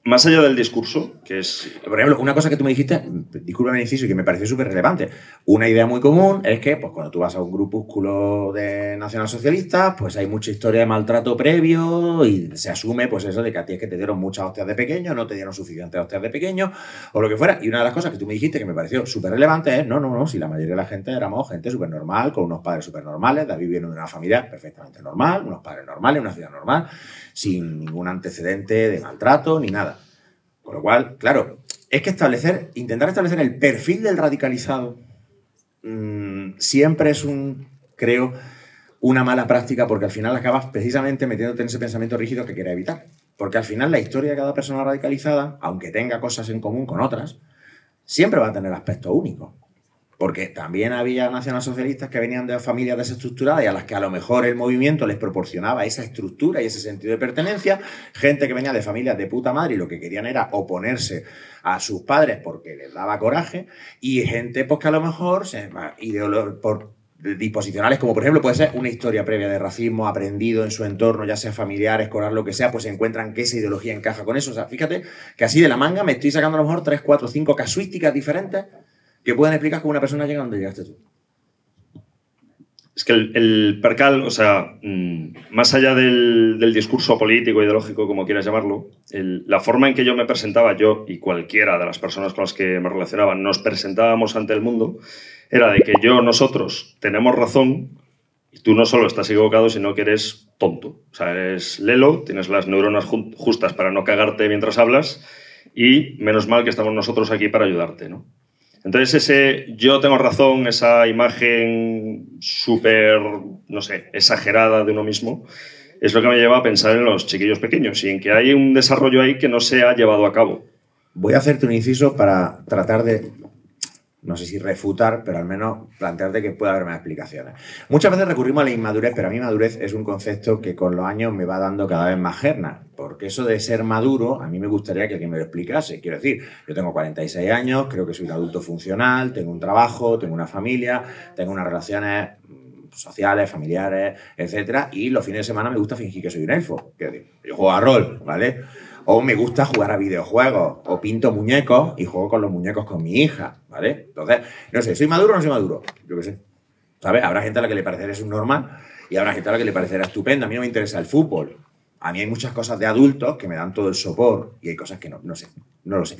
más allá del discurso, que es... Por ejemplo, una cosa que tú me dijiste, discúlpame el inciso, y que me pareció súper relevante. Una idea muy común es que pues, cuando tú vas a un grupúsculo de nacionalsocialistas, pues hay mucha historia de maltrato previo y se asume pues eso de que a ti es que te dieron muchas hostias de pequeño, no te dieron suficientes hostias de pequeño, o lo que fuera. Y una de las cosas que tú me dijiste que me pareció súper relevante es, no, si la mayoría de la gente éramos gente súper normal, con unos padres súper normales, David viene de una familia perfectamente normal, unos padres normales, una ciudad normal, sin ningún antecedente de maltrato ni nada. Con lo cual, claro, es que intentar establecer el perfil del radicalizado siempre es creo, una mala práctica porque al final acabas precisamente metiéndote en ese pensamiento rígido que quieres evitar. Porque al final la historia de cada persona radicalizada, aunque tenga cosas en común con otras, siempre va a tener aspectos únicos. Porque también había nacionalsocialistas que venían de familias desestructuradas y a las que a lo mejor el movimiento les proporcionaba esa estructura y ese sentido de pertenencia. Gente que venía de familias de puta madre y lo que querían era oponerse a sus padres porque les daba coraje. Y gente pues, que a lo mejor por disposicionales, como por ejemplo puede ser una historia previa de racismo aprendido en su entorno, ya sea familiar, escolar, lo que sea, pues se encuentran que esa ideología encaja con eso. O sea, fíjate que así de la manga me estoy sacando a lo mejor 3, 4, 5 casuísticas diferentes que pueden explicar cómo una persona llega donde llegaste tú. Es que el percal, o sea, más allá del discurso político, ideológico, como quieras llamarlo, la forma en que yo me presentaba, yo y cualquiera de las personas con las que me relacionaba, nos presentábamos ante el mundo, era de que nosotros tenemos razón y tú no solo estás equivocado, sino que eres tonto. O sea, eres lelo, tienes las neuronas justas para no cagarte mientras hablas y menos mal que estamos nosotros aquí para ayudarte, ¿no? Entonces ese yo tengo razón, esa imagen súper, no sé, exagerada de uno mismo, es lo que me lleva a pensar en los chiquillos pequeños y en que hay un desarrollo ahí que no se ha llevado a cabo. Voy a hacerte un inciso para tratar de, no sé si refutar, pero al menos plantearte que pueda haber más explicaciones. Muchas veces recurrimos a la inmadurez, pero a mí madurez es un concepto que con los años me va dando cada vez más gerna. Porque eso de ser maduro, a mí me gustaría que alguien me lo explicase. Quiero decir, yo tengo 46 años, creo que soy un adulto funcional, tengo un trabajo, tengo una familia, tengo unas relaciones sociales, familiares, etcétera, y los fines de semana me gusta fingir que soy un elfo. Quiero decir, yo juego a rol, ¿vale? O me gusta jugar a videojuegos, o pinto muñecos y juego con los muñecos con mi hija, ¿vale? Entonces, no sé, ¿soy maduro o no soy maduro? Yo qué sé. ¿Sabes? Habrá gente a la que le parecerá es un normal y habrá gente a la que le parecerá estupendo. A mí no me interesa el fútbol. A mí hay muchas cosas de adultos que me dan todo el sopor y hay cosas que no sé, no lo sé.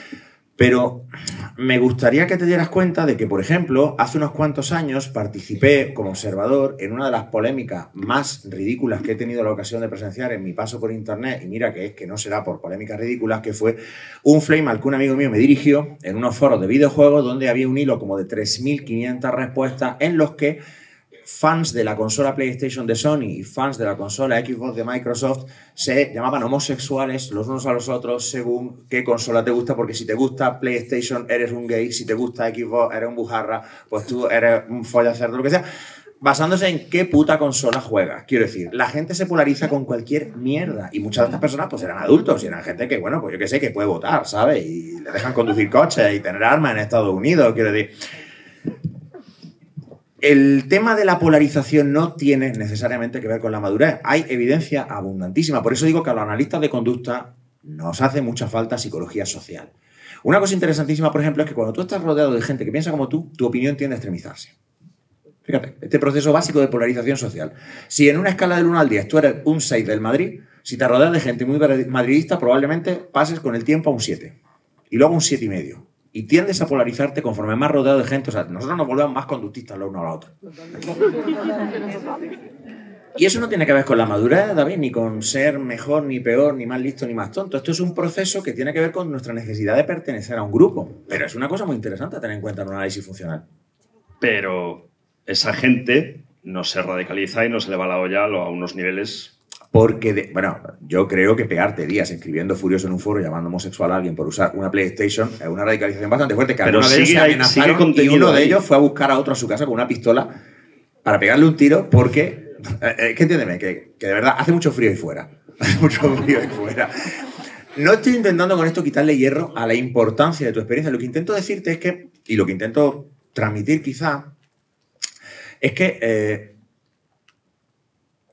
Pero me gustaría que te dieras cuenta de que, por ejemplo, hace unos cuantos años participé como observador en una de las polémicas más ridículas que he tenido la ocasión de presenciar en mi paso por internet, y mira que es que no será por polémicas ridículas, que fue un flame al que un amigo mío me dirigió en unos foros de videojuegos donde había un hilo como de 3.500 respuestas en los que fans de la consola PlayStation de Sony y fans de la consola Xbox de Microsoft se llamaban homosexuales los unos a los otros según qué consola te gusta, porque si te gusta PlayStation eres un gay, si te gusta Xbox eres un bujarra, pues tú eres un follacerdo, lo que sea, basándose en qué puta consola juegas. Quiero decir, la gente se polariza con cualquier mierda y muchas de estas personas pues eran adultos y eran gente que, bueno, pues yo qué sé, que puede votar, ¿sabes? Y le dejan conducir coches y tener armas en Estados Unidos, quiero decir. El tema de la polarización no tiene necesariamente que ver con la madurez. Hay evidencia abundantísima. Por eso digo que a los analistas de conducta nos hace mucha falta psicología social. Una cosa interesantísima, por ejemplo, es que cuando tú estás rodeado de gente que piensa como tú, tu opinión tiende a extremizarse. Fíjate, este proceso básico de polarización social. Si en una escala del 1 al 10 tú eres un 6 del Madrid, si te rodeas de gente muy madridista, probablemente pases con el tiempo a un 7. Y luego un 7,5. Y tiendes a polarizarte conforme más rodeado de gente. O sea, nosotros nos volvemos más conductistas los unos a los otros. Y eso no tiene que ver con la madurez, David, ni con ser mejor, ni peor, ni más listo, ni más tonto. Esto es un proceso que tiene que ver con nuestra necesidad de pertenecer a un grupo. Pero es una cosa muy interesante a tener en cuenta en un análisis funcional. Pero esa gente no se radicaliza y no se le va la olla a unos niveles... Porque, bueno, yo creo que pegarte días escribiendo furioso en un foro llamando homosexual a alguien por usar una PlayStation es una radicalización bastante fuerte. Que algunos de ellos se amenazaron y uno de ellos fue a buscar a otro a su casa con una pistola para pegarle un tiro porque... Es que entiéndeme, que de verdad hace mucho frío ahí fuera. Hace mucho frío ahí fuera. No estoy intentando con esto quitarle hierro a la importancia de tu experiencia. Lo que intento decirte es que, y lo que intento transmitir quizá, es que...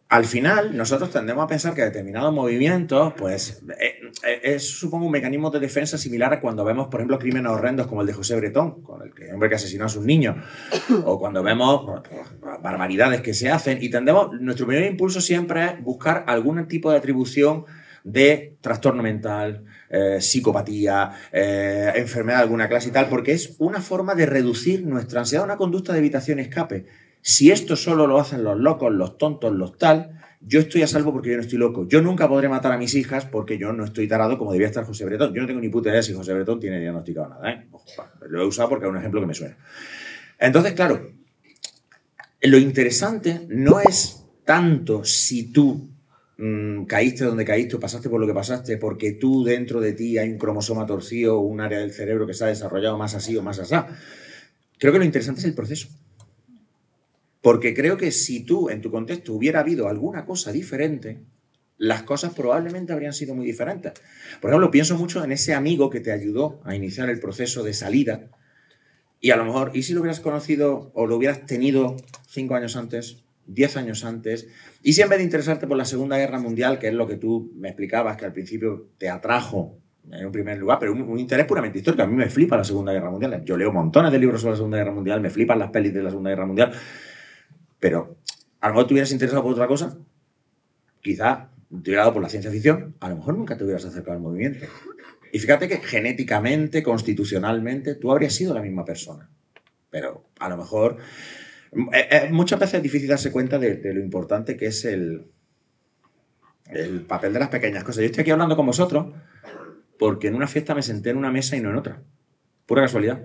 al final, nosotros tendemos a pensar que determinados movimientos, pues, es supongo un mecanismo de defensa similar a cuando vemos, por ejemplo, crímenes horrendos como el de José Bretón, con el hombre que asesinó a sus niños, o cuando vemos barbaridades que se hacen, y nuestro primer impulso siempre es buscar algún tipo de atribución de trastorno mental, psicopatía, enfermedad de alguna clase y tal, porque es una forma de reducir nuestra ansiedad a una conducta de evitación y escape. Si esto solo lo hacen los locos, los tontos, los tal, yo estoy a salvo porque yo no estoy loco. Yo nunca podré matar a mis hijas porque yo no estoy tarado como debía estar José Bretón. Yo no tengo ni puta idea si José Bretón tiene diagnosticado nada, ¿eh? Ojo, lo he usado porque es un ejemplo que me suena. Entonces, claro, lo interesante no es tanto si tú caíste donde caíste o pasaste por lo que pasaste porque tú dentro de ti hay un cromosoma torcido o un área del cerebro que se ha desarrollado más así o más asá. Creo que lo interesante es el proceso. Porque creo que si tú, en tu contexto, hubiera habido alguna cosa diferente, las cosas probablemente habrían sido muy diferentes. Por ejemplo, pienso mucho en ese amigo que te ayudó a iniciar el proceso de salida y a lo mejor, ¿y si lo hubieras conocido o lo hubieras tenido 5 años antes, 10 años antes? ¿Y si en vez de interesarte por la Segunda Guerra Mundial, que es lo que tú me explicabas, que al principio te atrajo en un primer lugar, pero un interés puramente histórico? A mí me flipa la Segunda Guerra Mundial. Yo leo montones de libros sobre la Segunda Guerra Mundial, me flipan las pelis de la Segunda Guerra Mundial. Pero a lo mejor te hubieras interesado por otra cosa, quizá te hubiera dado por la ciencia ficción, a lo mejor nunca te hubieras acercado al movimiento. Y fíjate que genéticamente, constitucionalmente, tú habrías sido la misma persona. Pero a lo mejor muchas veces es difícil darse cuenta de lo importante que es el papel de las pequeñas cosas. Yo estoy aquí hablando con vosotros porque en una fiesta me senté en una mesa y no en otra. Pura casualidad.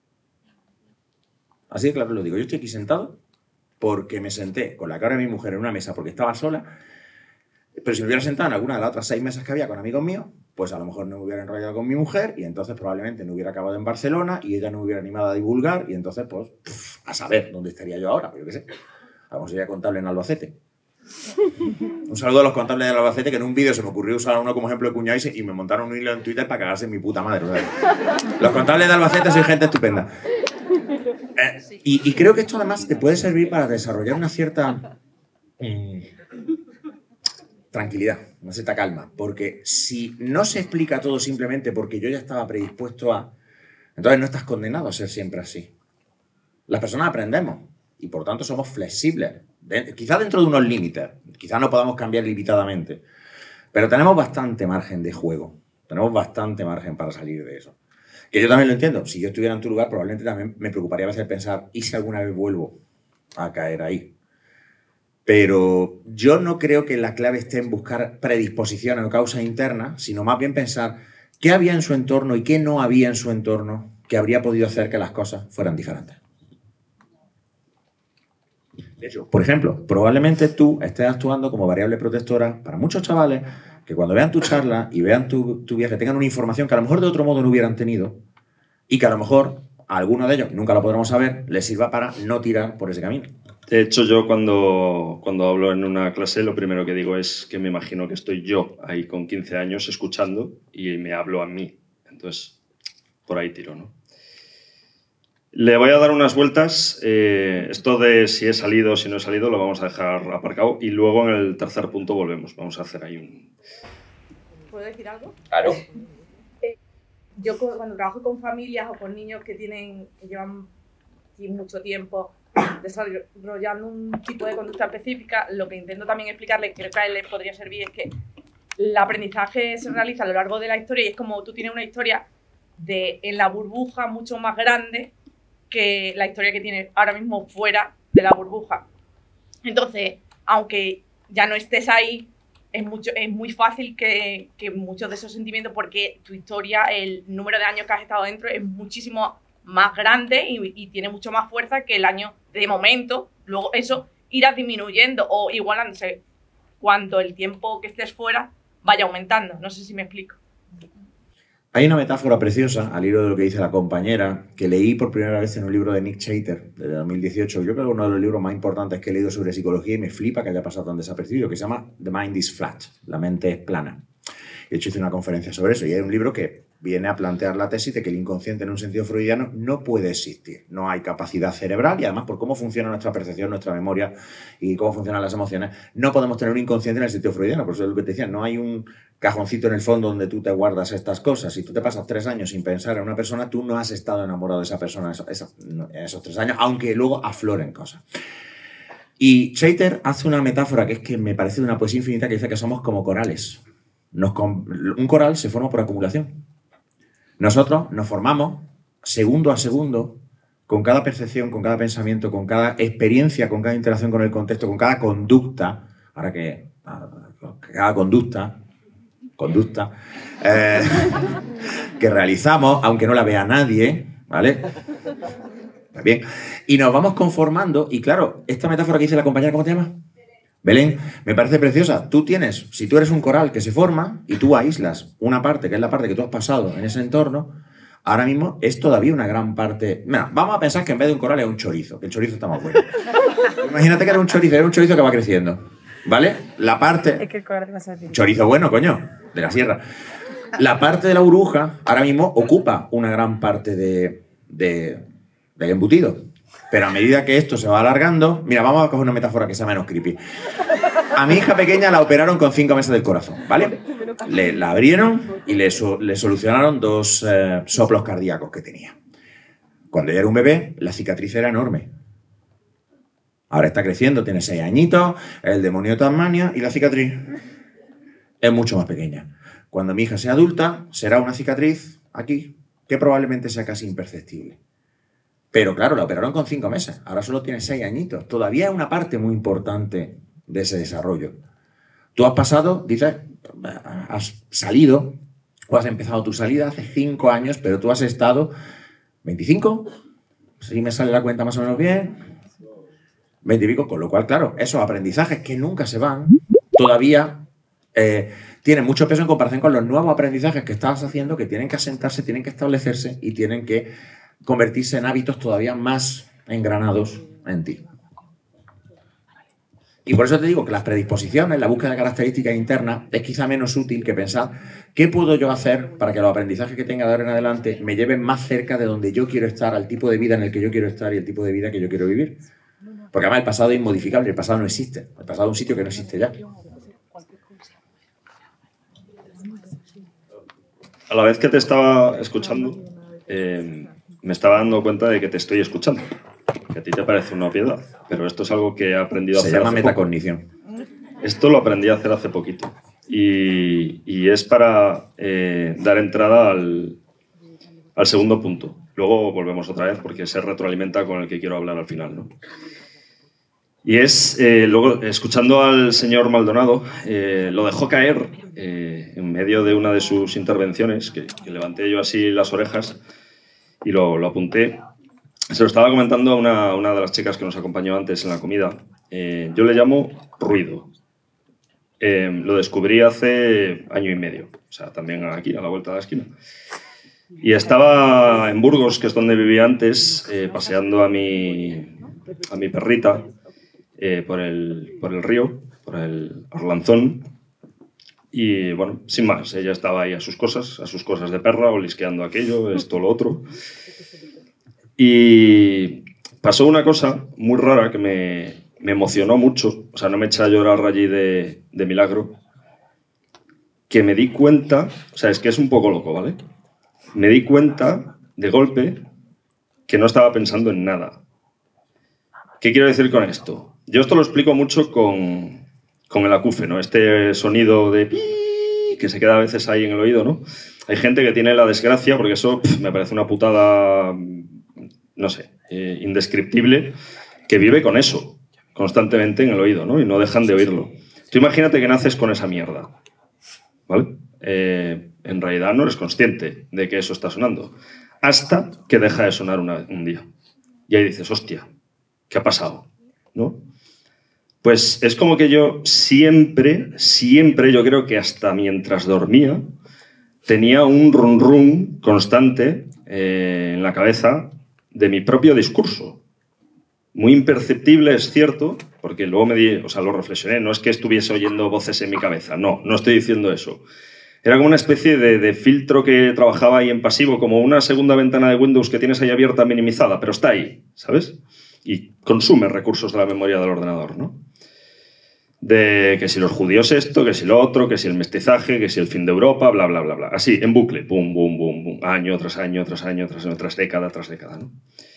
Así de claro lo digo. Yo estoy aquí sentado porque me senté con la cara de mi mujer en una mesa porque estaba sola, pero si me hubiera sentado en alguna de las otras 6 mesas que había con amigos míos, pues a lo mejor no me hubiera enrollado con mi mujer y entonces probablemente no hubiera acabado en Barcelona y ella no me hubiera animado a divulgar y entonces, pues, a saber dónde estaría yo ahora, pues yo qué sé, a lo mejor sería contable en Albacete. Un saludo a los contables de Albacete, que en un vídeo se me ocurrió usar a uno como ejemplo de cuñado y me montaron un hilo en Twitter para cagarse en mi puta madre. ¿Sabes? Los contables de Albacete son gente estupenda. Y creo que esto además te puede servir para desarrollar una cierta tranquilidad, una cierta calma, porque si no se explica todo simplemente porque yo ya estaba predispuesto a, entonces no estás condenado a ser siempre así. Las personas aprendemos y por tanto somos flexibles, quizá dentro de unos límites, quizá no podamos cambiar limitadamente, pero tenemos bastante margen de juego, tenemos bastante margen para salir de eso. Que yo también lo entiendo. Si yo estuviera en tu lugar, probablemente también me preocuparía a veces pensar, ¿y si alguna vez vuelvo a caer ahí? Pero yo no creo que la clave esté en buscar predisposiciones o causas internas, sino más bien pensar qué había en su entorno y qué no había en su entorno que habría podido hacer que las cosas fueran diferentes. De hecho, por ejemplo, probablemente tú estés actuando como variable protectora para muchos chavales que cuando vean tu charla y vean tu viaje tengan una información que a lo mejor de otro modo no hubieran tenido y que a lo mejor a alguno de ellos, nunca lo podremos saber, les sirva para no tirar por ese camino. De hecho, yo cuando hablo en una clase, lo primero que digo es que me imagino que estoy yo ahí con 15 años escuchando y me hablo a mí. Entonces, por ahí tiro, ¿no? Le voy a dar unas vueltas. Esto de si he salido o si no he salido lo vamos a dejar aparcado y luego en el tercer punto volvemos. Vamos a hacer ahí un... ¿Puedo decir algo? Claro. Yo cuando trabajo con familias o con niños que llevan mucho tiempo desarrollando un tipo de conducta específica, lo que intento también explicarle, creo que a él le podría servir, es que el aprendizaje se realiza a lo largo de la historia y es como tú tienes una historia en la burbuja mucho más grande que la historia que tienes ahora mismo fuera de la burbuja. Entonces, aunque ya no estés ahí, es muy fácil que muchos de esos sentimientos, porque tu historia, el número de años que has estado dentro es muchísimo más grande y tiene mucho más fuerza que el año de momento. Luego eso irá disminuyendo o igualándose cuando el tiempo que estés fuera vaya aumentando. No sé si me explico. Hay una metáfora preciosa al hilo de lo que dice la compañera, que leí por primera vez en un libro de Nick Chater, de 2018. Yo creo que es uno de los libros más importantes que he leído sobre psicología y me flipa que haya pasado tan desapercibido, que se llama The Mind is Flat, la mente es plana. De hecho, hice una conferencia sobre eso y es un libro que viene a plantear la tesis de que el inconsciente en un sentido freudiano no puede existir. No hay capacidad cerebral y además por cómo funciona nuestra percepción, nuestra memoria y cómo funcionan las emociones, no podemos tener un inconsciente en el sentido freudiano. Por eso es lo que te decía, no hay un cajoncito en el fondo donde tú te guardas estas cosas. Si tú te pasas 3 años sin pensar en una persona, tú no has estado enamorado de esa persona en esos 3 años, aunque luego afloren cosas. Y Scheiter hace una metáfora que es que me parece de una poesía infinita, que dice que somos como corales. Un coral se forma por acumulación. Nosotros nos formamos segundo a segundo con cada percepción, con cada pensamiento, con cada experiencia, con cada interacción con el contexto, con cada conducta. Cada conducta que realizamos, aunque no la vea nadie, ¿vale? Pues bien, y nos vamos conformando, y claro, esta metáfora que dice la compañera, ¿cómo te llamas? Belén, me parece preciosa. Si tú eres un coral que se forma y tú aíslas una parte, que es la parte que tú has pasado en ese entorno, ahora mismo es todavía una gran parte... Mira, vamos a pensar que en vez de un coral es un chorizo, que el chorizo está más bueno. Imagínate que era un chorizo que va creciendo, ¿vale? La parte... Es que el coral es más chorizo bueno, coño, de la sierra. La parte de la burbuja ahora mismo ocupa una gran parte del embutido. Pero a medida que esto se va alargando... Mira, vamos a coger una metáfora que sea menos creepy. A mi hija pequeña la operaron con 5 meses del corazón, ¿vale? La abrieron y le solucionaron 2 soplos cardíacos que tenía. Cuando ella era un bebé, la cicatriz era enorme. Ahora está creciendo, tiene 6 añitos, el demonio de Tasmania, y la cicatriz es mucho más pequeña. Cuando mi hija sea adulta, será una cicatriz aquí, que probablemente sea casi imperceptible. Pero claro, la operaron con 5 meses. Ahora solo tiene 6 añitos. Todavía es una parte muy importante de ese desarrollo. Tú has pasado, dices, has salido, o has empezado tu salida hace 5 años, pero tú has estado 25, si me sale la cuenta más o menos bien, 20 y pico, con lo cual, claro, esos aprendizajes que nunca se van, todavía tienen mucho peso en comparación con los nuevos aprendizajes que estás haciendo, que tienen que asentarse, tienen que establecerse y tienen que convertirse en hábitos todavía más engranados en ti. Y por eso te digo que las predisposiciones, la búsqueda de características internas, es quizá menos útil que pensar qué puedo yo hacer para que los aprendizajes que tenga de ahora en adelante me lleven más cerca de donde yo quiero estar, al tipo de vida en el que yo quiero estar y el tipo de vida que yo quiero vivir. Porque además el pasado es inmodificable, el pasado no existe. El pasado es un sitio que no existe ya. A la vez que te estaba escuchando, me estaba dando cuenta de que te estoy escuchando. Que a ti te parece una obviedad, pero esto es algo que he aprendido a hacer. Se llama metacognición. Esto lo aprendí a hacer hace poquito. Y es para dar entrada al segundo punto. Luego volvemos otra vez porque se retroalimenta con el que quiero hablar al final, ¿no? Y es, luego, escuchando al señor Maldonado, lo dejó caer en medio de una de sus intervenciones, que levanté yo así las orejas y lo apunté. Se lo estaba comentando a una de las chicas que nos acompañó antes en la comida. Yo le llamo ruido. Lo descubrí hace 1 año y medio, o sea, también aquí, a la vuelta de la esquina. Y estaba en Burgos, que es donde vivía antes, paseando a mi perrita por el río, por el Arlanzón. Y bueno, sin más, ella estaba ahí a sus cosas de perra, olisqueando aquello, esto, lo otro. Y pasó una cosa muy rara que me emocionó mucho, o sea, no me eché a llorar allí de milagro, que me di cuenta, o sea, es que es un poco loco, ¿vale? Me di cuenta, de golpe, que no estaba pensando en nada. ¿Qué quiero decir con esto? Yo esto lo explico mucho con el acúfeno, este sonido de pi que se queda a veces ahí en el oído, ¿no? Hay gente que tiene la desgracia, porque eso me parece una putada, no sé, indescriptible, que vive con eso constantemente en el oído, ¿no? Y no dejan de oírlo. Tú imagínate que naces con esa mierda, ¿vale? En realidad no eres consciente de que eso está sonando, hasta que deja de sonar un día. Y ahí dices, hostia, ¿qué ha pasado? ¿No? Pues es como que yo siempre, yo creo que hasta mientras dormía, tenía un run run constante en la cabeza de mi propio discurso. Muy imperceptible, es cierto, porque luego lo reflexioné, no es que estuviese oyendo voces en mi cabeza, no estoy diciendo eso. Era como una especie de filtro que trabajaba ahí en pasivo, como una segunda ventana de Windows que tienes ahí abierta minimizada, pero está ahí, ¿sabes? Y consume recursos de la memoria del ordenador, ¿no? De que si los judíos esto, que si lo otro, que si el mestizaje, que si el fin de Europa, bla, bla, bla, bla. Así, en bucle, pum, bum, bum, bum, año tras año, tras año, tras año, tras década, ¿no?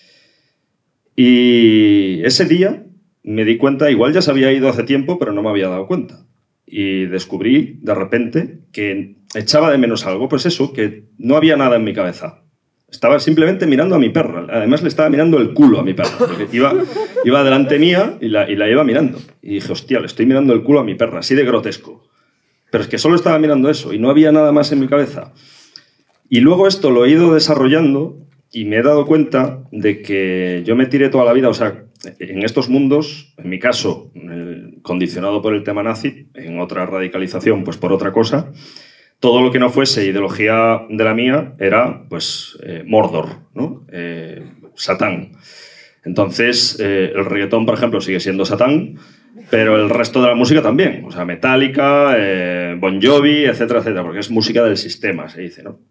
Y ese día me di cuenta, igual ya se había ido hace tiempo, pero no me había dado cuenta. Y descubrí, de repente, que echaba de menos algo, pues eso, que no había nada en mi cabeza. Estaba simplemente mirando a mi perra. Además, le estaba mirando el culo a mi perra. Porque iba delante mía y la iba mirando. Y dije, hostia, le estoy mirando el culo a mi perra, así de grotesco. Pero es que solo estaba mirando eso y no había nada más en mi cabeza. Y luego esto lo he ido desarrollando y me he dado cuenta de que yo me tiré toda la vida, o sea, en estos mundos, en mi caso, condicionado por el tema nazi, en otra radicalización, pues por otra cosa, todo lo que no fuese ideología de la mía era, pues, Mordor, ¿no? Satán. Entonces, el reggaetón, por ejemplo, sigue siendo Satán, pero el resto de la música también. O sea, Metallica, Bon Jovi, etcétera, etcétera, porque es música del sistema, se dice, ¿no?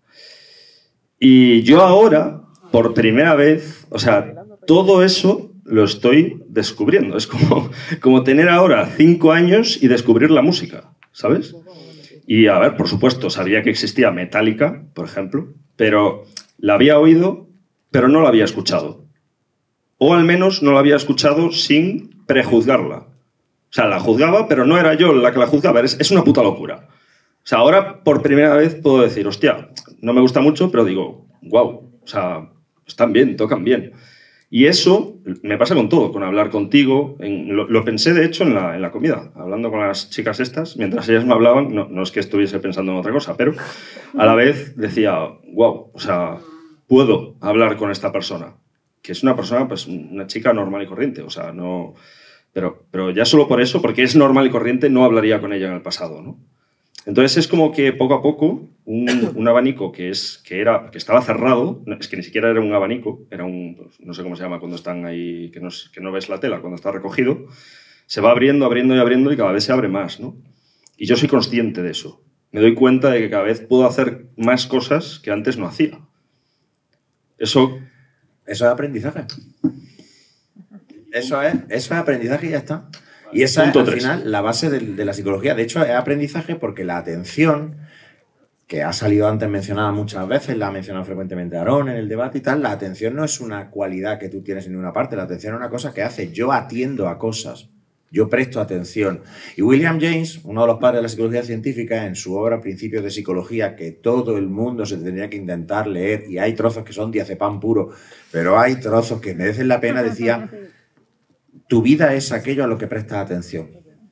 Y yo ahora, por primera vez, o sea, todo eso lo estoy descubriendo. Es como tener ahora 5 años y descubrir la música, ¿sabes? Y, a ver, por supuesto, sabía que existía Metallica, por ejemplo, pero la había oído, pero no la había escuchado. O al menos no la había escuchado sin prejuzgarla. O sea, la juzgaba, pero no era yo la que la juzgaba. Es una puta locura. O sea, ahora por primera vez puedo decir, hostia, no me gusta mucho, pero digo, wow, o sea, están bien, tocan bien. Y eso me pasa con todo, con hablar contigo. Lo pensé, de hecho, en la comida, hablando con las chicas estas, mientras ellas me hablaban, no es que estuviese pensando en otra cosa, pero a la vez decía, wow, o sea, puedo hablar con esta persona, que es una persona, pues, una chica normal y corriente, o sea, no... Pero ya solo por eso, porque es normal y corriente, no hablaría con ella en el pasado, ¿no? Entonces es como que poco a poco un abanico que estaba cerrado, es que ni siquiera era un abanico, era pues, no sé cómo se llama cuando están ahí, que no ves la tela, cuando está recogido, se va abriendo, abriendo y abriendo y cada vez se abre más, ¿no? Y yo soy consciente de eso. Me doy cuenta de que cada vez puedo hacer más cosas que antes no hacía. Eso es aprendizaje. Eso es aprendizaje y ya está. Y esa es, al final, la base de la psicología. De hecho, es aprendizaje porque la atención, que ha salido antes mencionada muchas veces, la ha mencionado frecuentemente Aarón en el debate y tal, la atención no es una cualidad que tú tienes en ninguna parte, la atención es una cosa que hace. Yo atiendo a cosas, yo presto atención. Y William James, uno de los padres de la psicología científica, en su obra Principios de Psicología, que todo el mundo se tendría que intentar leer, y hay trozos que son diazepam puro, pero hay trozos que merecen la pena, decía... Tu vida es aquello a lo que prestas atención.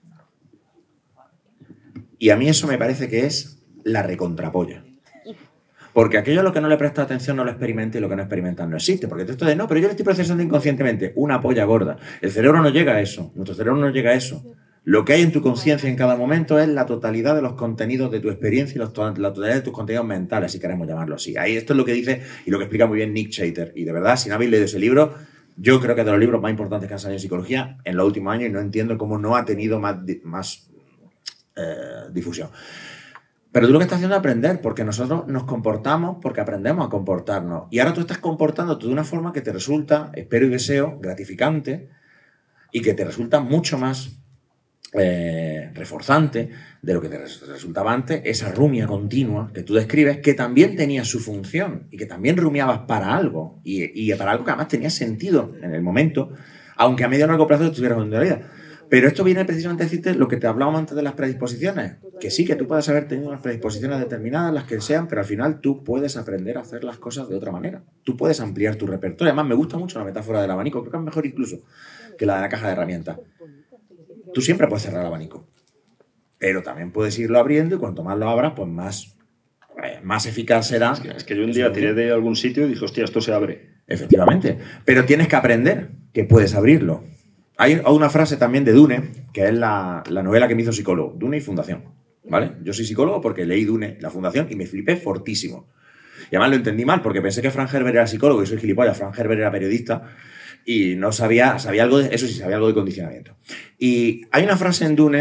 Y a mí eso me parece que es la recontrapolla. Porque aquello a lo que no le prestas atención no lo experimenta y lo que no experimentas no existe. Porque esto de, no, pero yo lo estoy procesando inconscientemente. Una polla gorda. El cerebro no llega a eso. Nuestro cerebro no llega a eso. Lo que hay en tu conciencia en cada momento es la totalidad de los contenidos de tu experiencia y la totalidad de tus contenidos mentales, si queremos llamarlo así. Ahí esto es lo que dice y lo que explica muy bien Nick Chater. Y de verdad, si no habéis leído ese libro... Yo creo que es de los libros más importantes que han salido en psicología en los últimos años y no entiendo cómo no ha tenido más difusión. Pero tú lo que estás haciendo es aprender, porque nosotros nos comportamos porque aprendemos a comportarnos. Y ahora tú estás comportándote de una forma que te resulta, espero y deseo, gratificante y que te resulta mucho más reforzante de lo que te resultaba antes, esa rumia continua que tú describes, que también tenía su función y que también rumiabas para algo y para algo que además tenía sentido en el momento, aunque a medio y largo plazo estuvieras en la vida. Pero esto viene precisamente a decirte lo que te hablábamos antes de las predisposiciones, que sí, que tú puedes haber tenido unas predisposiciones determinadas, las que sean, pero al final tú puedes aprender a hacer las cosas de otra manera. Tú puedes ampliar tu repertorio. Además, me gusta mucho la metáfora del abanico, creo que es mejor incluso que la de la caja de herramientas. Tú siempre puedes cerrar el abanico, pero también puedes irlo abriendo y cuanto más lo abras, pues más eficaz será. Es que yo un día tiré de algún sitio y dije, hostia, esto se abre. Efectivamente, pero tienes que aprender que puedes abrirlo. Hay una frase también de Dune, que es la novela que me hizo psicólogo, Dune y Fundación, ¿vale? Yo soy psicólogo porque leí Dune, la Fundación, y me flipé fortísimo. Y además lo entendí mal, porque pensé que Frank Herbert era psicólogo y soy gilipollas, Frank Herbert era periodista, y no sabía algo de eso, sí sabía algo de condicionamiento. Y hay una frase en Dune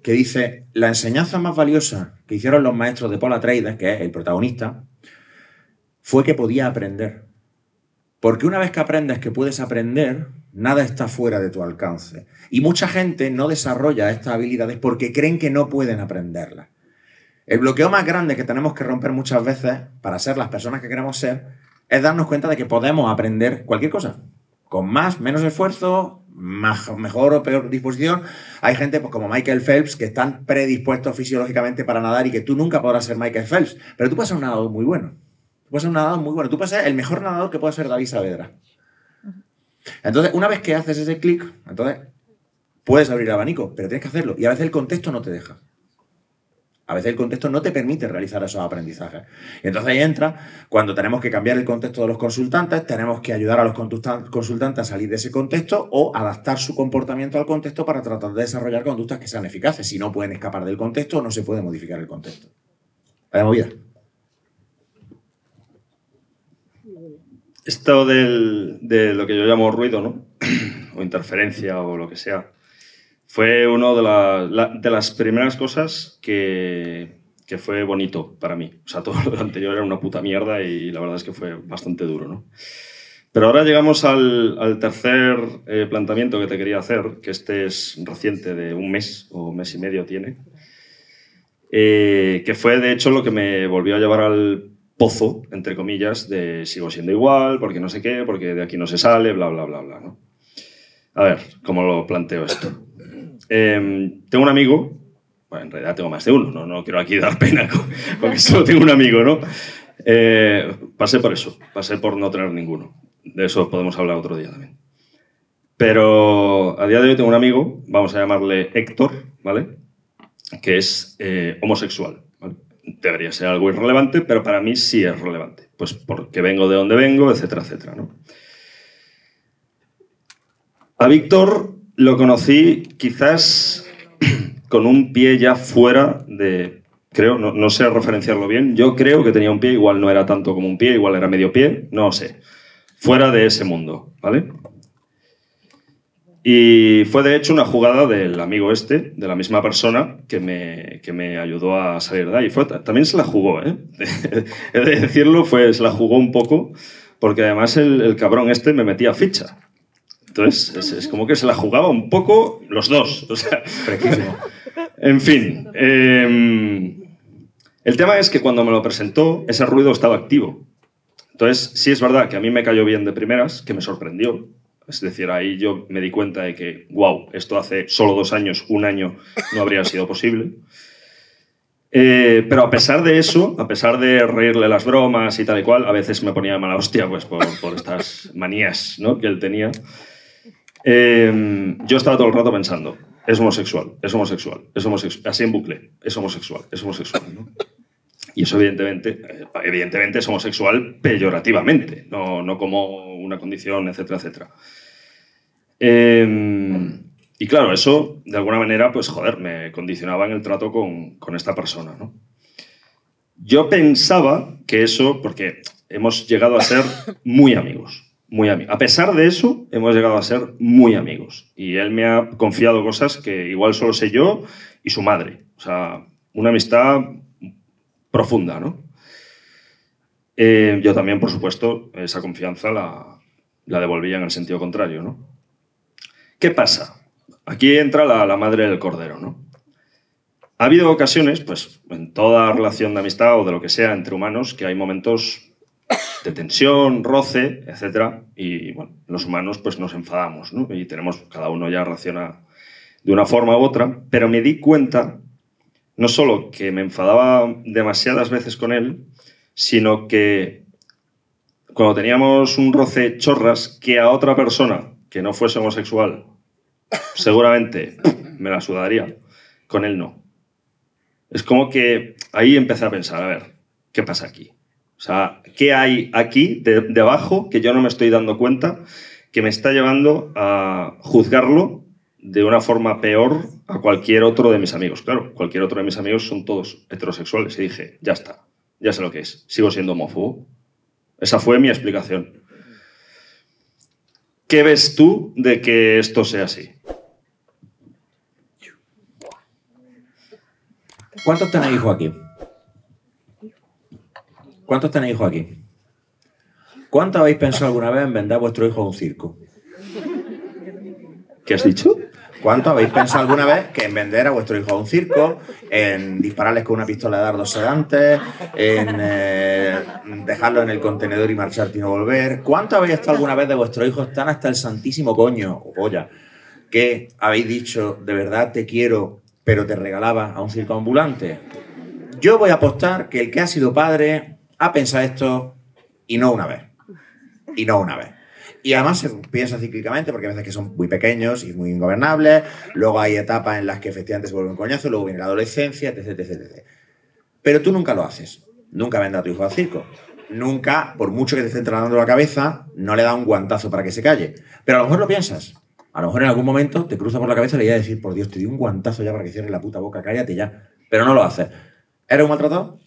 que dice: la enseñanza más valiosa que hicieron los maestros de Paul Atreides, que es el protagonista, fue que podía aprender. Porque una vez que aprendes que puedes aprender, nada está fuera de tu alcance. Y mucha gente no desarrolla estas habilidades porque creen que no pueden aprenderlas. El bloqueo más grande que tenemos que romper muchas veces para ser las personas que queremos ser es darnos cuenta de que podemos aprender cualquier cosa. Con más, menos esfuerzo, mejor o peor disposición. Hay gente pues, como Michael Phelps que están predispuestos fisiológicamente para nadar y que tú nunca podrás ser Michael Phelps. Pero tú puedes ser un nadador muy bueno. Tú puedes ser un nadador muy bueno. Tú puedes ser el mejor nadador que puede ser David Saavedra. Entonces, una vez que haces ese clic, entonces puedes abrir el abanico, pero tienes que hacerlo. Y a veces el contexto no te deja. A veces el contexto no te permite realizar esos aprendizajes. Y entonces ahí entra cuando tenemos que cambiar el contexto de los consultantes, tenemos que ayudar a los consultantes a salir de ese contexto o adaptar su comportamiento al contexto para tratar de desarrollar conductas que sean eficaces. Si no pueden escapar del contexto, no se puede modificar el contexto. Vaya movida. Esto de lo que yo llamo ruido, ¿no? O interferencia o lo que sea, fue una de las primeras cosas que fue bonito para mí. O sea, todo lo anterior era una puta mierda y la verdad es que fue bastante duro, ¿no? Pero ahora llegamos al tercer planteamiento que te quería hacer, que este es reciente, de un mes o mes y medio tiene, que fue de hecho lo que me volvió a llevar al pozo, entre comillas, de sigo siendo igual, porque no sé qué, porque de aquí no se sale, bla, bla, bla, bla, ¿no? A ver, ¿cómo lo planteo esto? Tengo un amigo, bueno, en realidad tengo más de uno, no quiero aquí dar pena con que solo tengo un amigo, ¿no? Pasé por eso, pasé por no tener ninguno. De eso podemos hablar otro día también. Pero a día de hoy tengo un amigo, vamos a llamarle Héctor, ¿vale? Que es homosexual, ¿vale? Debería ser algo irrelevante, pero para mí sí es relevante. Pues porque vengo de donde vengo, etcétera, etcétera, ¿no? A Víctor lo conocí quizás con un pie ya fuera de... Creo, no sé referenciarlo bien. Yo creo que tenía un pie, igual no era tanto como un pie, igual era medio pie, no sé. Fuera de ese mundo, ¿vale? Y fue de hecho una jugada del amigo este, de la misma persona, que me ayudó a salir de ahí. También se la jugó, ¿eh? He de decirlo, se la jugó un poco, porque además el cabrón este me metía ficha. Entonces, es como que se la jugaba un poco los dos. O sea, Fresquísimo. En fin. El tema es que cuando me lo presentó, ese ruido estaba activo. Entonces, sí es verdad que a mí me cayó bien de primeras, que me sorprendió. Es decir, ahí yo me di cuenta de que, wow, esto hace solo 2 años, 1 año, no habría sido posible. Pero a pesar de eso, a pesar de reírle las bromas y tal y cual, a veces me ponía mala hostia pues, por estas manías, ¿no?, que él tenía. Yo estaba todo el rato pensando, es homosexual, es homosexual, es homosexual, así en bucle, es homosexual, ¿no? Y eso evidentemente es homosexual peyorativamente, no como una condición, etcétera, etcétera. Y claro, eso de alguna manera, pues joder, me condicionaba en el trato con esta persona, ¿no? Yo pensaba que eso, porque hemos llegado a ser muy amigos. Muy amigos. A pesar de eso, hemos llegado a ser muy amigos. Y él me ha confiado cosas que igual solo sé yo y su madre. O sea, una amistad profunda, ¿no? Yo también, por supuesto, esa confianza la devolvía en el sentido contrario, ¿no? ¿Qué pasa? Aquí entra la madre del cordero, ¿no? Ha habido ocasiones, pues, en toda relación de amistad o de lo que sea entre humanos, que hay momentos de tensión, roce, etcétera, y bueno, los humanos pues nos enfadamos, ¿no? Y cada uno ya reacciona de una forma u otra, pero me di cuenta no solo que me enfadaba demasiadas veces con él, sino que cuando teníamos un roce chorras, que a otra persona que no fuese homosexual seguramente me la sudaría, con él no. Es como que ahí empecé a pensar, a ver, ¿qué pasa aquí? O sea, ¿qué hay aquí debajo que yo no me estoy dando cuenta que me está llevando a juzgarlo de una forma peor a cualquier otro de mis amigos? Claro, cualquier otro de mis amigos son todos heterosexuales. Y dije, ya está, ya sé lo que es. Sigo siendo homófobo. Esa fue mi explicación. ¿Qué ves tú de que esto sea así? ¿Cuántos tenéis hijos aquí? ¿Cuántos tenéis hijos aquí? ¿Cuánto habéis pensado alguna vez en vender a vuestro hijo a un circo? ¿Qué has dicho? ¿Cuánto habéis pensado alguna vez que en vender a vuestro hijo a un circo, en dispararles con una pistola de dardos sedantes, en dejarlo en el contenedor y marcharte y no volver? ¿Cuánto habéis estado alguna vez de vuestros hijos tan hasta el santísimo coño o polla que habéis dicho, de verdad te quiero, pero te regalaba a un circo ambulante? Yo voy a apostar que el que ha sido padre ha pensado esto y no una vez. Y no una vez. Y además se piensa cíclicamente porque hay veces que son muy pequeños y muy ingobernables, luego hay etapas en las que efectivamente se vuelven coñazo, luego viene la adolescencia, etc, etc, etc. Pero tú nunca lo haces. Nunca vendas a tu hijo al circo. Nunca, por mucho que te esté entrenando la cabeza, no le da un guantazo para que se calle. Pero a lo mejor lo piensas. A lo mejor en algún momento te cruza por la cabeza la idea de decir, por Dios, te di un guantazo ya para que cierres la puta boca, cállate ya. Pero no lo haces. ¿Eres un maltratado?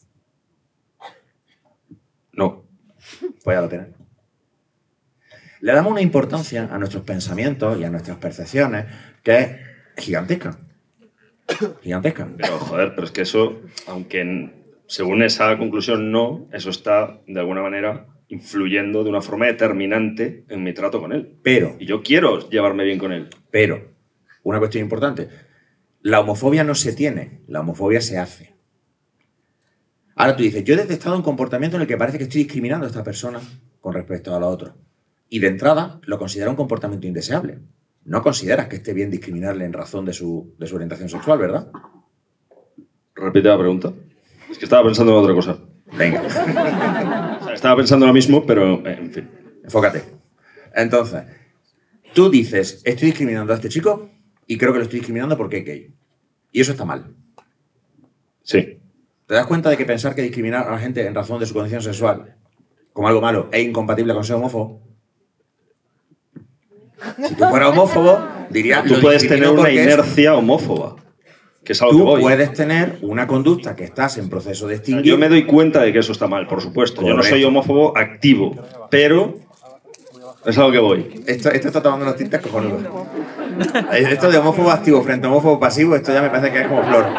No. Pues ya lo tienes. Le damos una importancia a nuestros pensamientos y a nuestras percepciones que es gigantesca. Gigantesca. Pero, joder, pero es que eso, aunque según esa conclusión no, eso está, de alguna manera, influyendo de una forma determinante en mi trato con él. Pero, Y yo quiero llevarme bien con él. pero, una cuestión importante. La homofobia no se tiene, la homofobia se hace. Ahora tú dices, yo he detectado un comportamiento en el que parece que estoy discriminando a esta persona con respecto a la otra. Y de entrada lo considera un comportamiento indeseable. No consideras que esté bien discriminarle en razón de su orientación sexual, ¿verdad? Repite la pregunta. Es que estaba pensando en otra cosa. Venga, O sea, estaba pensando lo mismo, pero, en fin. enfócate. Entonces, tú dices, estoy discriminando a este chico y creo que lo estoy discriminando porque es gay. Y eso está mal. Sí. ¿Te das cuenta de que pensar que discriminar a la gente en razón de su condición sexual como algo malo es incompatible con ser homófobo? Si tú fueras homófobo, dirías... Tú lo puedes tener discrimino una porque es- inercia homófoba, que es a lo que Tú voy. puedes tener una conducta que estás en proceso de extinguir. Yo me doy cuenta de que eso está mal, por supuesto. Yo no Correcto. soy homófobo activo, pero es a lo que voy. Esto está tomando unos tintes cojonudos. Esto de homófobo activo frente a homófobo pasivo, esto ya me parece que es como flor.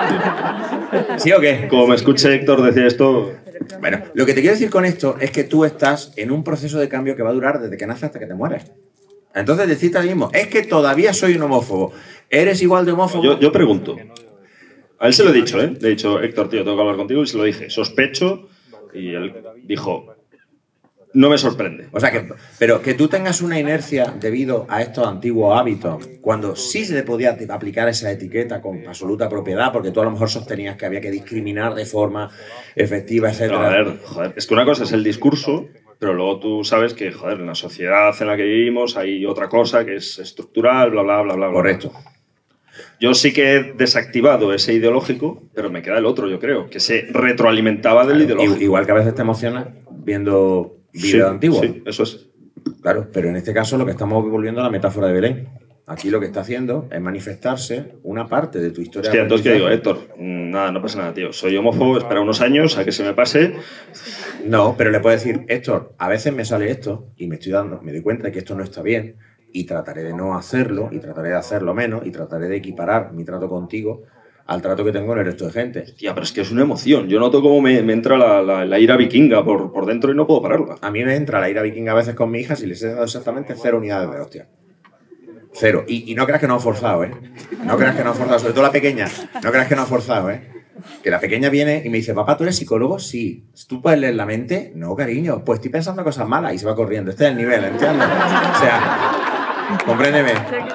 ¿Sí o qué? Como me escuche Héctor decir esto, Bueno, lo que te quiero decir con esto es que tú estás en un proceso de cambio que va a durar desde que naces hasta que te mueres. Entonces decirte a ti mismo, es que todavía soy un homófobo. ¿Eres igual de homófobo? yo pregunto. A él se lo he dicho, ¿eh? Le he dicho, Héctor, tío, tengo que hablar contigo, y se lo dije. Sospecho, y él dijo, no me sorprende. O sea, pero que tú tengas una inercia debido a estos antiguos hábitos, cuando sí se le podía aplicar esa etiqueta con absoluta propiedad, porque tú a lo mejor sostenías que había que discriminar de forma efectiva, etc. Pero, a ver, joder, es que una cosa es el discurso, pero luego tú sabes que, joder, en la sociedad en la que vivimos hay otra cosa que es estructural, bla, bla, bla, bla, bla. Correcto. Yo sí que he desactivado ese ideológico, pero me queda el otro, yo creo, que se retroalimentaba del ideológico. Igual que a veces te emocionas viendo vídeos antiguos. Sí, eso es. Claro, pero en este caso lo que estamos volviendo a la metáfora de Belén. Aquí lo que está haciendo es manifestarse una parte de tu historia. Hostia, entonces, ¿qué digo, Héctor? Nada, no pasa nada, tío. Soy homófobo, espera unos años a que se me pase. No, pero le puedes decir, Héctor, a veces me sale esto y me doy cuenta de que esto no está bien y trataré de no hacerlo y trataré de hacerlo menos y trataré de equiparar mi trato contigo al trato que tengo con el resto de gente. Tía, pero es que es una emoción. Yo noto cómo me entra la ira vikinga por dentro y no puedo pararla. A mí me entra la ira vikinga a veces con mi hija si les he dado exactamente 0 unidades de hostia. 0. Y no creas que no he forzado, ¿eh? No creas que no he forzado. Sobre todo la pequeña. No creas que no he forzado, ¿eh? Que la pequeña viene y me dice, papá, ¿tú eres psicólogo? Sí. ¿Tú puedes leer la mente? No, cariño. Pues estoy pensando cosas malas y se va corriendo. Este es el nivel, ¿entiendes? O sea, compréndeme.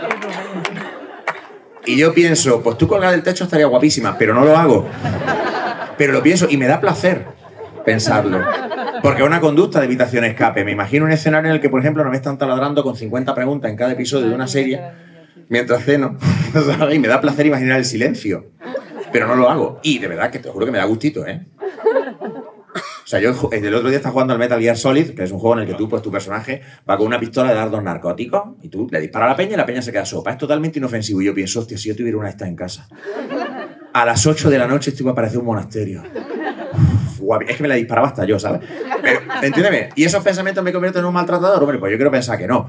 Y yo pienso, pues tú colgar del techo estaría guapísima, pero no lo hago. Pero lo pienso y me da placer pensarlo. Porque es una conducta de evitación-escape. Me imagino un escenario en el que, por ejemplo, no me están taladrando con 50 preguntas en cada episodio de una serie mientras ceno. ¿Sabes? Y me da placer imaginar el silencio. Pero no lo hago. Y de verdad que te juro que me da gustito, ¿eh? O sea, yo el otro día estaba jugando al Metal Gear Solid, que es un juego en el que tú, pues tu personaje va con una pistola de dardos narcóticos y tú le disparas a la peña y la peña se queda sopa. Es totalmente inofensivo. Y yo pienso, hostia, si yo tuviera una de estas en casa. A las 8 de la noche esto iba a parecer un monasterio. Uf, es que me la disparaba hasta yo, ¿sabes? Pero, entiéndeme. Y esos pensamientos me convierten en un maltratador. Hombre, pues yo quiero pensar que no.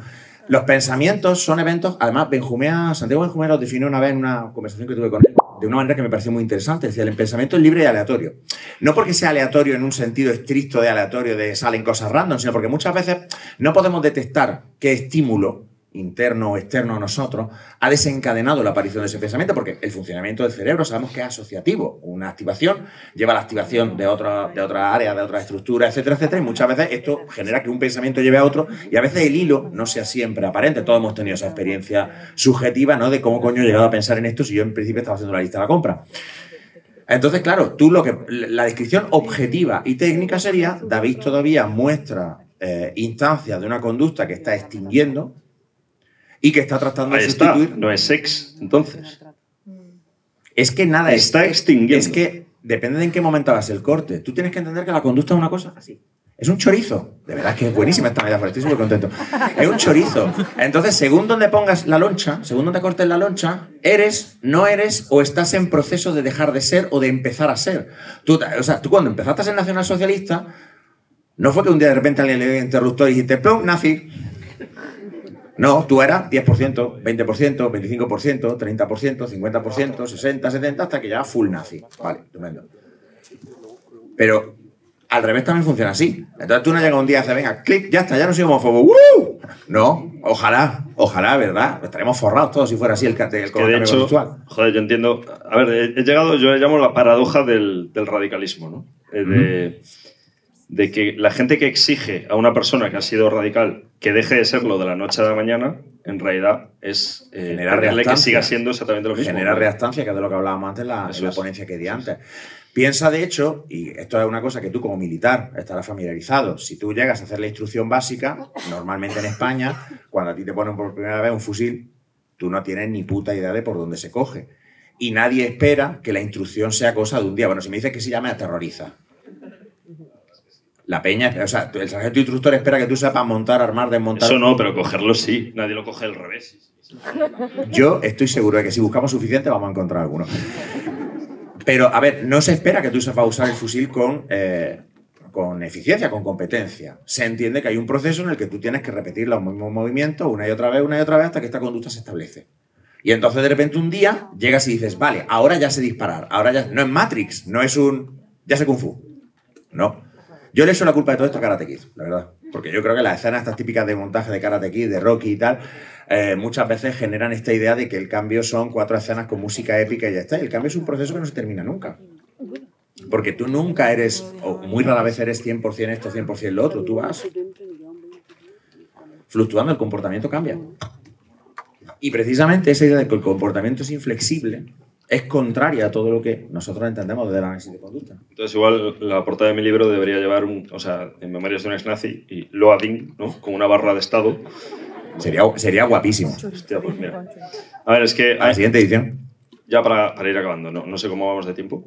Los pensamientos son eventos, además Santiago Benjumea los definió una vez en una conversación que tuve con él, de una manera que me pareció muy interesante. Decía, el pensamiento es libre y aleatorio. No porque sea aleatorio en un sentido estricto de aleatorio, de salen cosas random, sino porque muchas veces no podemos detectar qué estímulo interno o externo a nosotros ha desencadenado la aparición de ese pensamiento, porque el funcionamiento del cerebro sabemos que es asociativo. Una activación lleva a la activación de otras áreas, de otras estructuras, etcétera, etcétera, y muchas veces esto genera que un pensamiento lleve a otro, y a veces el hilo no sea siempre aparente. Todos hemos tenido esa experiencia subjetiva, ¿no?, de cómo coño he llegado a pensar en esto si yo en principio estaba haciendo la lista de la compra. Entonces, claro, la descripción objetiva y técnica sería: David todavía muestra instancias de una conducta que está extinguiendo y que está tratando de sustituir. No es sex, entonces. Es que nada está extinguiendo. Es que depende de en qué momento hagas el corte. Tú tienes que entender que la conducta es una cosa así. Es un chorizo. De verdad que es buenísima esta metáfora, estoy súper contento. Es un chorizo. Entonces, según donde pongas la loncha, según donde cortes la loncha, eres, no eres, o estás en proceso de dejar de ser o de empezar a ser. Tú cuando empezaste a ser nacionalsocialista, no fue que un día de repente alguien le dio el interruptor y dijiste, ¡plum!, nazi. No, tú eras 10%, 20%, 25%, 30%, 50%, 60%, 70%, hasta que ya full nazi. Vale, estupendo. Pero al revés también funciona así. Entonces tú no llegas un día y dices, venga, clic, ya está, ya no soy homófobo. ¡Woo! No, ojalá, ¿verdad? Estaremos forrados todos si fuera así el comportamiento sexual. Joder, yo entiendo. A ver, yo le llamo la paradoja del radicalismo, ¿no? De que la gente que exige a una persona que ha sido radical que deje de serlo de la noche a la mañana, en realidad es pedirle que siga siendo exactamente lo mismo. Genera reactancia, que es de lo que hablábamos antes en la ponencia que di antes. Piensa, de hecho, y esto es una cosa que tú como militar estarás familiarizado, si tú llegas a hacer la instrucción básica, normalmente en España, cuando a ti te ponen por primera vez un fusil, tú no tienes ni puta idea de por dónde se coge. Y nadie espera que la instrucción sea cosa de un día. Bueno, si me dices que se llama, aterroriza. La peña, o sea, el sargento instructor espera que tú sepas montar, armar, desmontar. Eso no, pero cogerlo sí. Nadie lo coge al revés. Yo estoy seguro de que si buscamos suficiente vamos a encontrar alguno. Pero, a ver, no se espera que tú sepas usar el fusil con eficiencia, con competencia. Se entiende que hay un proceso en el que tú tienes que repetir los mismos movimientos una y otra vez, hasta que esta conducta se establece. Y entonces, de repente, un día llegas y dices, vale, ahora ya sé disparar. Ahora ya... No es Matrix, no es ya sé Kung Fu. No. Yo le echo la culpa de todo esto a Karate Kid, la verdad. Porque yo creo que las escenas estas típicas de montaje de Karate Kid, de Rocky y tal, muchas veces generan esta idea de que el cambio son 4 escenas con música épica y ya está. Y el cambio es un proceso que no se termina nunca. Porque tú nunca eres, o muy rara vez eres 100% esto, 100% lo otro. Tú vas fluctuando, el comportamiento cambia. Y precisamente esa idea de que el comportamiento es inflexible es contraria a todo lo que nosotros entendemos del análisis de conducta. Entonces, igual la portada de mi libro debería llevar en Memorias de un ex-nazi y Loading, ¿no?, con una barra de estado. Sería guapísimo. Hostia, pues mira. A ver, es que... La siguiente edición. Ya para ir acabando, no sé cómo vamos de tiempo.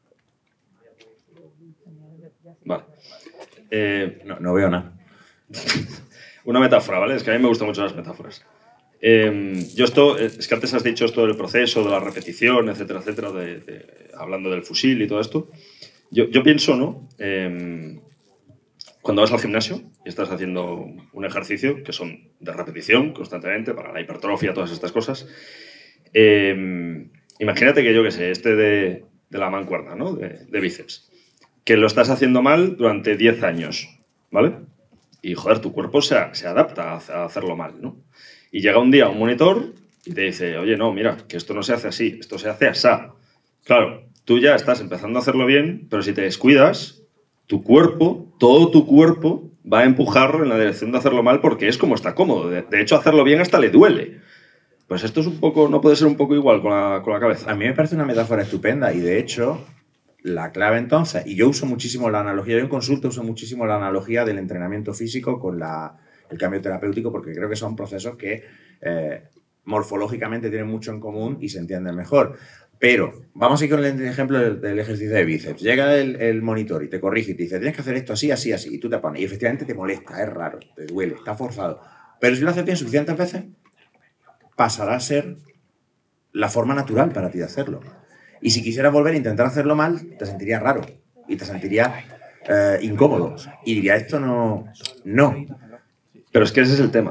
Vale. No veo nada. Una metáfora, ¿vale? Es que a mí me gustan mucho las metáforas. Es que antes has dicho esto del proceso, de la repetición, etcétera, etcétera, hablando del fusil y todo esto. Yo pienso, ¿no? Cuando vas al gimnasio y estás haciendo un ejercicio que son de repetición constantemente para la hipertrofia, todas estas cosas. Imagínate que yo qué sé, de la mancuerna, ¿no? De bíceps, que lo estás haciendo mal durante 10 años, ¿vale? Y joder, tu cuerpo se adapta a hacerlo mal, ¿no? Y llega un día un monitor y te dice, oye, no, mira, que esto no se hace así, esto se hace asá. Claro, tú ya estás empezando a hacerlo bien, pero si te descuidas, tu cuerpo, todo tu cuerpo, va a empujar en la dirección de hacerlo mal porque es como está cómodo. De hecho, hacerlo bien hasta le duele. Pues esto es un poco, no puede ser un poco igual con la cabeza. A mí me parece una metáfora estupenda y, de hecho, la clave entonces, y yo uso muchísimo la analogía, yo en consulta uso muchísimo la analogía del entrenamiento físico con el cambio terapéutico, porque creo que son procesos que morfológicamente tienen mucho en común y se entienden mejor. Pero vamos a ir con el ejemplo del ejercicio de bíceps. Llega el monitor y te corrige y te dice, tienes que hacer esto así, así, así, y tú te pones. Y efectivamente te molesta, es raro, te duele, está forzado. Pero si lo haces bien suficientes veces, pasará a ser la forma natural para ti de hacerlo. Y si quisieras volver a intentar hacerlo mal, te sentirías raro y te sentirías incómodo. Y dirías, esto no. Pero es que ese es el tema.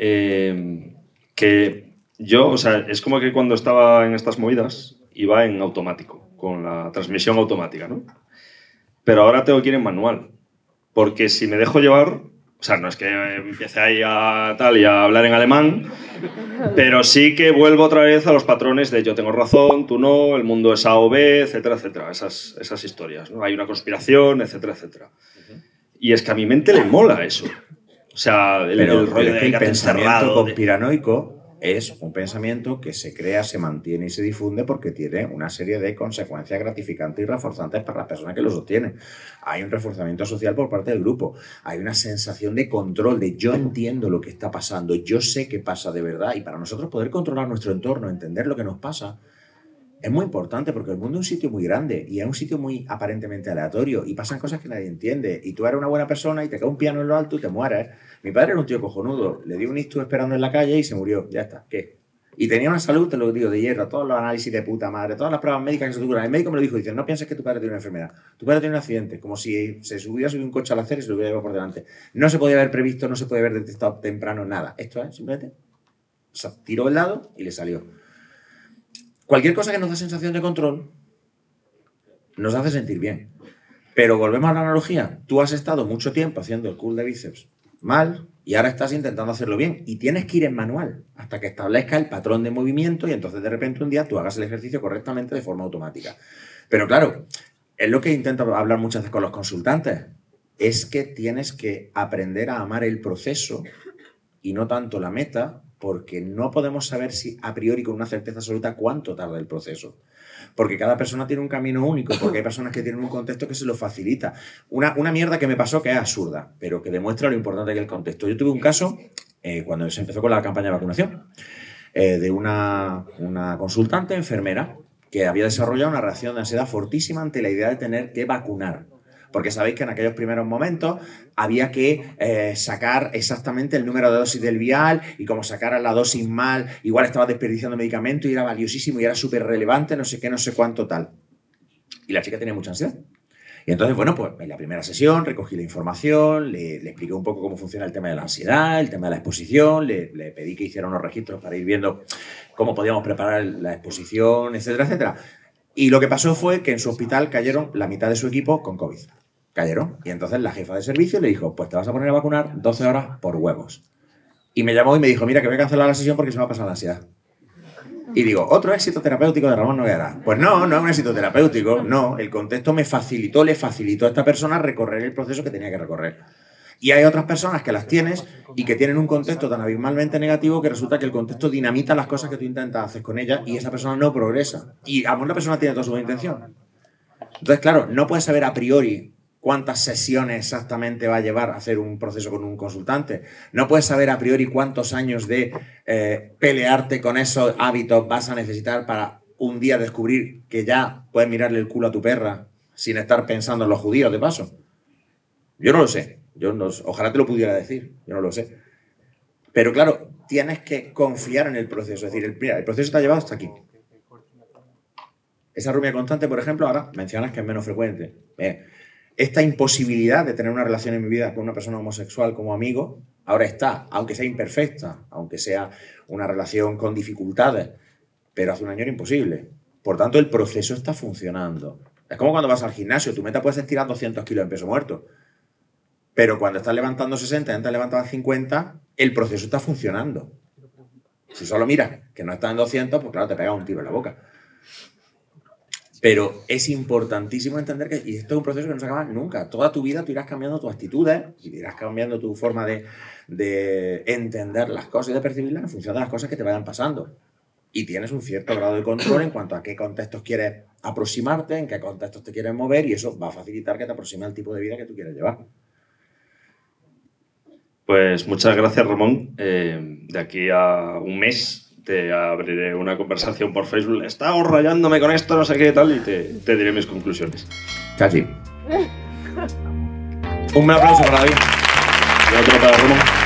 que yo, o sea, es como que cuando estaba en estas movidas iba en automático, con la transmisión automática, ¿no? Pero ahora tengo que ir en manual, porque si me dejo llevar, o sea, no es que empiece ahí a tal y a hablar en alemán, pero sí que vuelvo otra vez a los patrones de yo tengo razón, tú no, el mundo es A o B, etcétera, etcétera, esas historias, ¿no? Hay una conspiración, etcétera, etcétera. Y es que a mi mente le mola eso. O sea, el rollo de el pensamiento conspiranoico es un pensamiento que se crea, se mantiene y se difunde porque tiene una serie de consecuencias gratificantes y reforzantes para las personas que lo sostienen. Hay un reforzamiento social por parte del grupo. Hay una sensación de control, de yo entiendo lo que está pasando, yo sé qué pasa de verdad. Y para nosotros poder controlar nuestro entorno, entender lo que nos pasa, es muy importante porque el mundo es un sitio muy grande y es un sitio muy aparentemente aleatorio y pasan cosas que nadie entiende. Y tú eres una buena persona y te cae un piano en lo alto y te mueres. Mi padre era un tío cojonudo. Le dio un ictus esperando en la calle y se murió. Ya está. ¿Qué? Y tenía una salud, te lo digo, de hierro. Todos los análisis de puta madre, todas las pruebas médicas que se te ocurran. El médico me lo dijo. Dice, no pienses que tu padre tiene una enfermedad. Tu padre tiene un accidente. Como si se hubiera subido un coche al acera y se lo hubiera llevado por delante. No se podía haber previsto, no se podía haber detectado temprano nada. Esto es simplemente... O sea, tiró el dado y le salió. Cualquier cosa que nos da sensación de control nos hace sentir bien. Pero volvemos a la analogía. Tú has estado mucho tiempo haciendo el curl de bíceps mal y ahora estás intentando hacerlo bien. Y tienes que ir en manual hasta que establezca el patrón de movimiento y entonces de repente un día tú hagas el ejercicio correctamente de forma automática. Pero claro, es lo que intento hablar muchas veces con los consultantes. Es que tienes que aprender a amar el proceso y no tanto la meta, porque no podemos saber si a priori con una certeza absoluta cuánto tarda el proceso. Porque cada persona tiene un camino único, porque hay personas que tienen un contexto que se lo facilita. Una mierda que me pasó que es absurda, pero que demuestra lo importante que es el contexto. Yo tuve un caso, cuando se empezó con la campaña de vacunación, de una consultante enfermera que había desarrollado una reacción de ansiedad fortísima ante la idea de tener que vacunar. Porque sabéis que en aquellos primeros momentos había que sacar exactamente el número de dosis del vial y como sacaran la dosis mal, igual estaba desperdiciando medicamento y era valiosísimo y era súper relevante, no sé qué, no sé cuánto tal. Y la chica tenía mucha ansiedad. Y entonces, bueno, pues en la primera sesión recogí la información, le expliqué un poco cómo funciona el tema de la ansiedad, el tema de la exposición, le pedí que hiciera unos registros para ir viendo cómo podíamos preparar la exposición, etcétera, etcétera. Y lo que pasó fue que en su hospital cayeron la mitad de su equipo con COVID. Cayeron. Y entonces la jefa de servicio le dijo, pues te vas a poner a vacunar 12 horas por huevos. Y me llamó y me dijo, mira, que voy a cancelar la sesión porque se me va a pasar la ansiedad. Y digo, ¿otro éxito terapéutico de Ramón Noguera? Pues no, no es un éxito terapéutico, no. El contexto le facilitó a esta persona recorrer el proceso que tenía que recorrer. Y hay otras personas que las tienes y que tienen un contexto tan abismalmente negativo que resulta que el contexto dinamita las cosas que tú intentas hacer con ella y esa persona no progresa. Y a una persona tiene toda su buena intención. Entonces, claro, no puedes saber a priori cuántas sesiones exactamente va a llevar a hacer un proceso con un consultante. No puedes saber a priori cuántos años de pelearte con esos hábitos vas a necesitar para un día descubrir que ya puedes mirarle el culo a tu perra sin estar pensando en los judíos de paso. Yo no lo sé. Ojalá te lo pudiera decir. Yo no lo sé. Pero claro, tienes que confiar en el proceso. Es decir, mira, el proceso te ha llevado hasta aquí. Esa rumia constante, por ejemplo, ahora mencionas que es menos frecuente. Esta imposibilidad de tener una relación en mi vida con una persona homosexual como amigo, ahora está, aunque sea imperfecta, aunque sea una relación con dificultades, pero hace un año era imposible. Por tanto, el proceso está funcionando. Es como cuando vas al gimnasio, tu meta puede ser tirar 200 kilos en peso muerto, pero cuando estás levantando 60 y antes levantabas 50, el proceso está funcionando. Si solo miras que no estás en 200, pues claro, te pegas un tiro en la boca. Pero es importantísimo entender que y esto es un proceso que no se acaba nunca. Toda tu vida tú irás cambiando tus actitudes y irás cambiando tu forma de entender las cosas y de percibirlas en función de las cosas que te vayan pasando. Y tienes un cierto grado de control en cuanto a qué contextos quieres aproximarte, en qué contextos te quieres mover y eso va a facilitar que te aproximes al tipo de vida que tú quieres llevar. Pues muchas gracias, Ramón. De aquí a un mes te abriré una conversación por Facebook. Estaba rayándome con esto, no sé qué tal, y te diré mis conclusiones. Chachi. Un aplauso para David. Y otro para Ramón.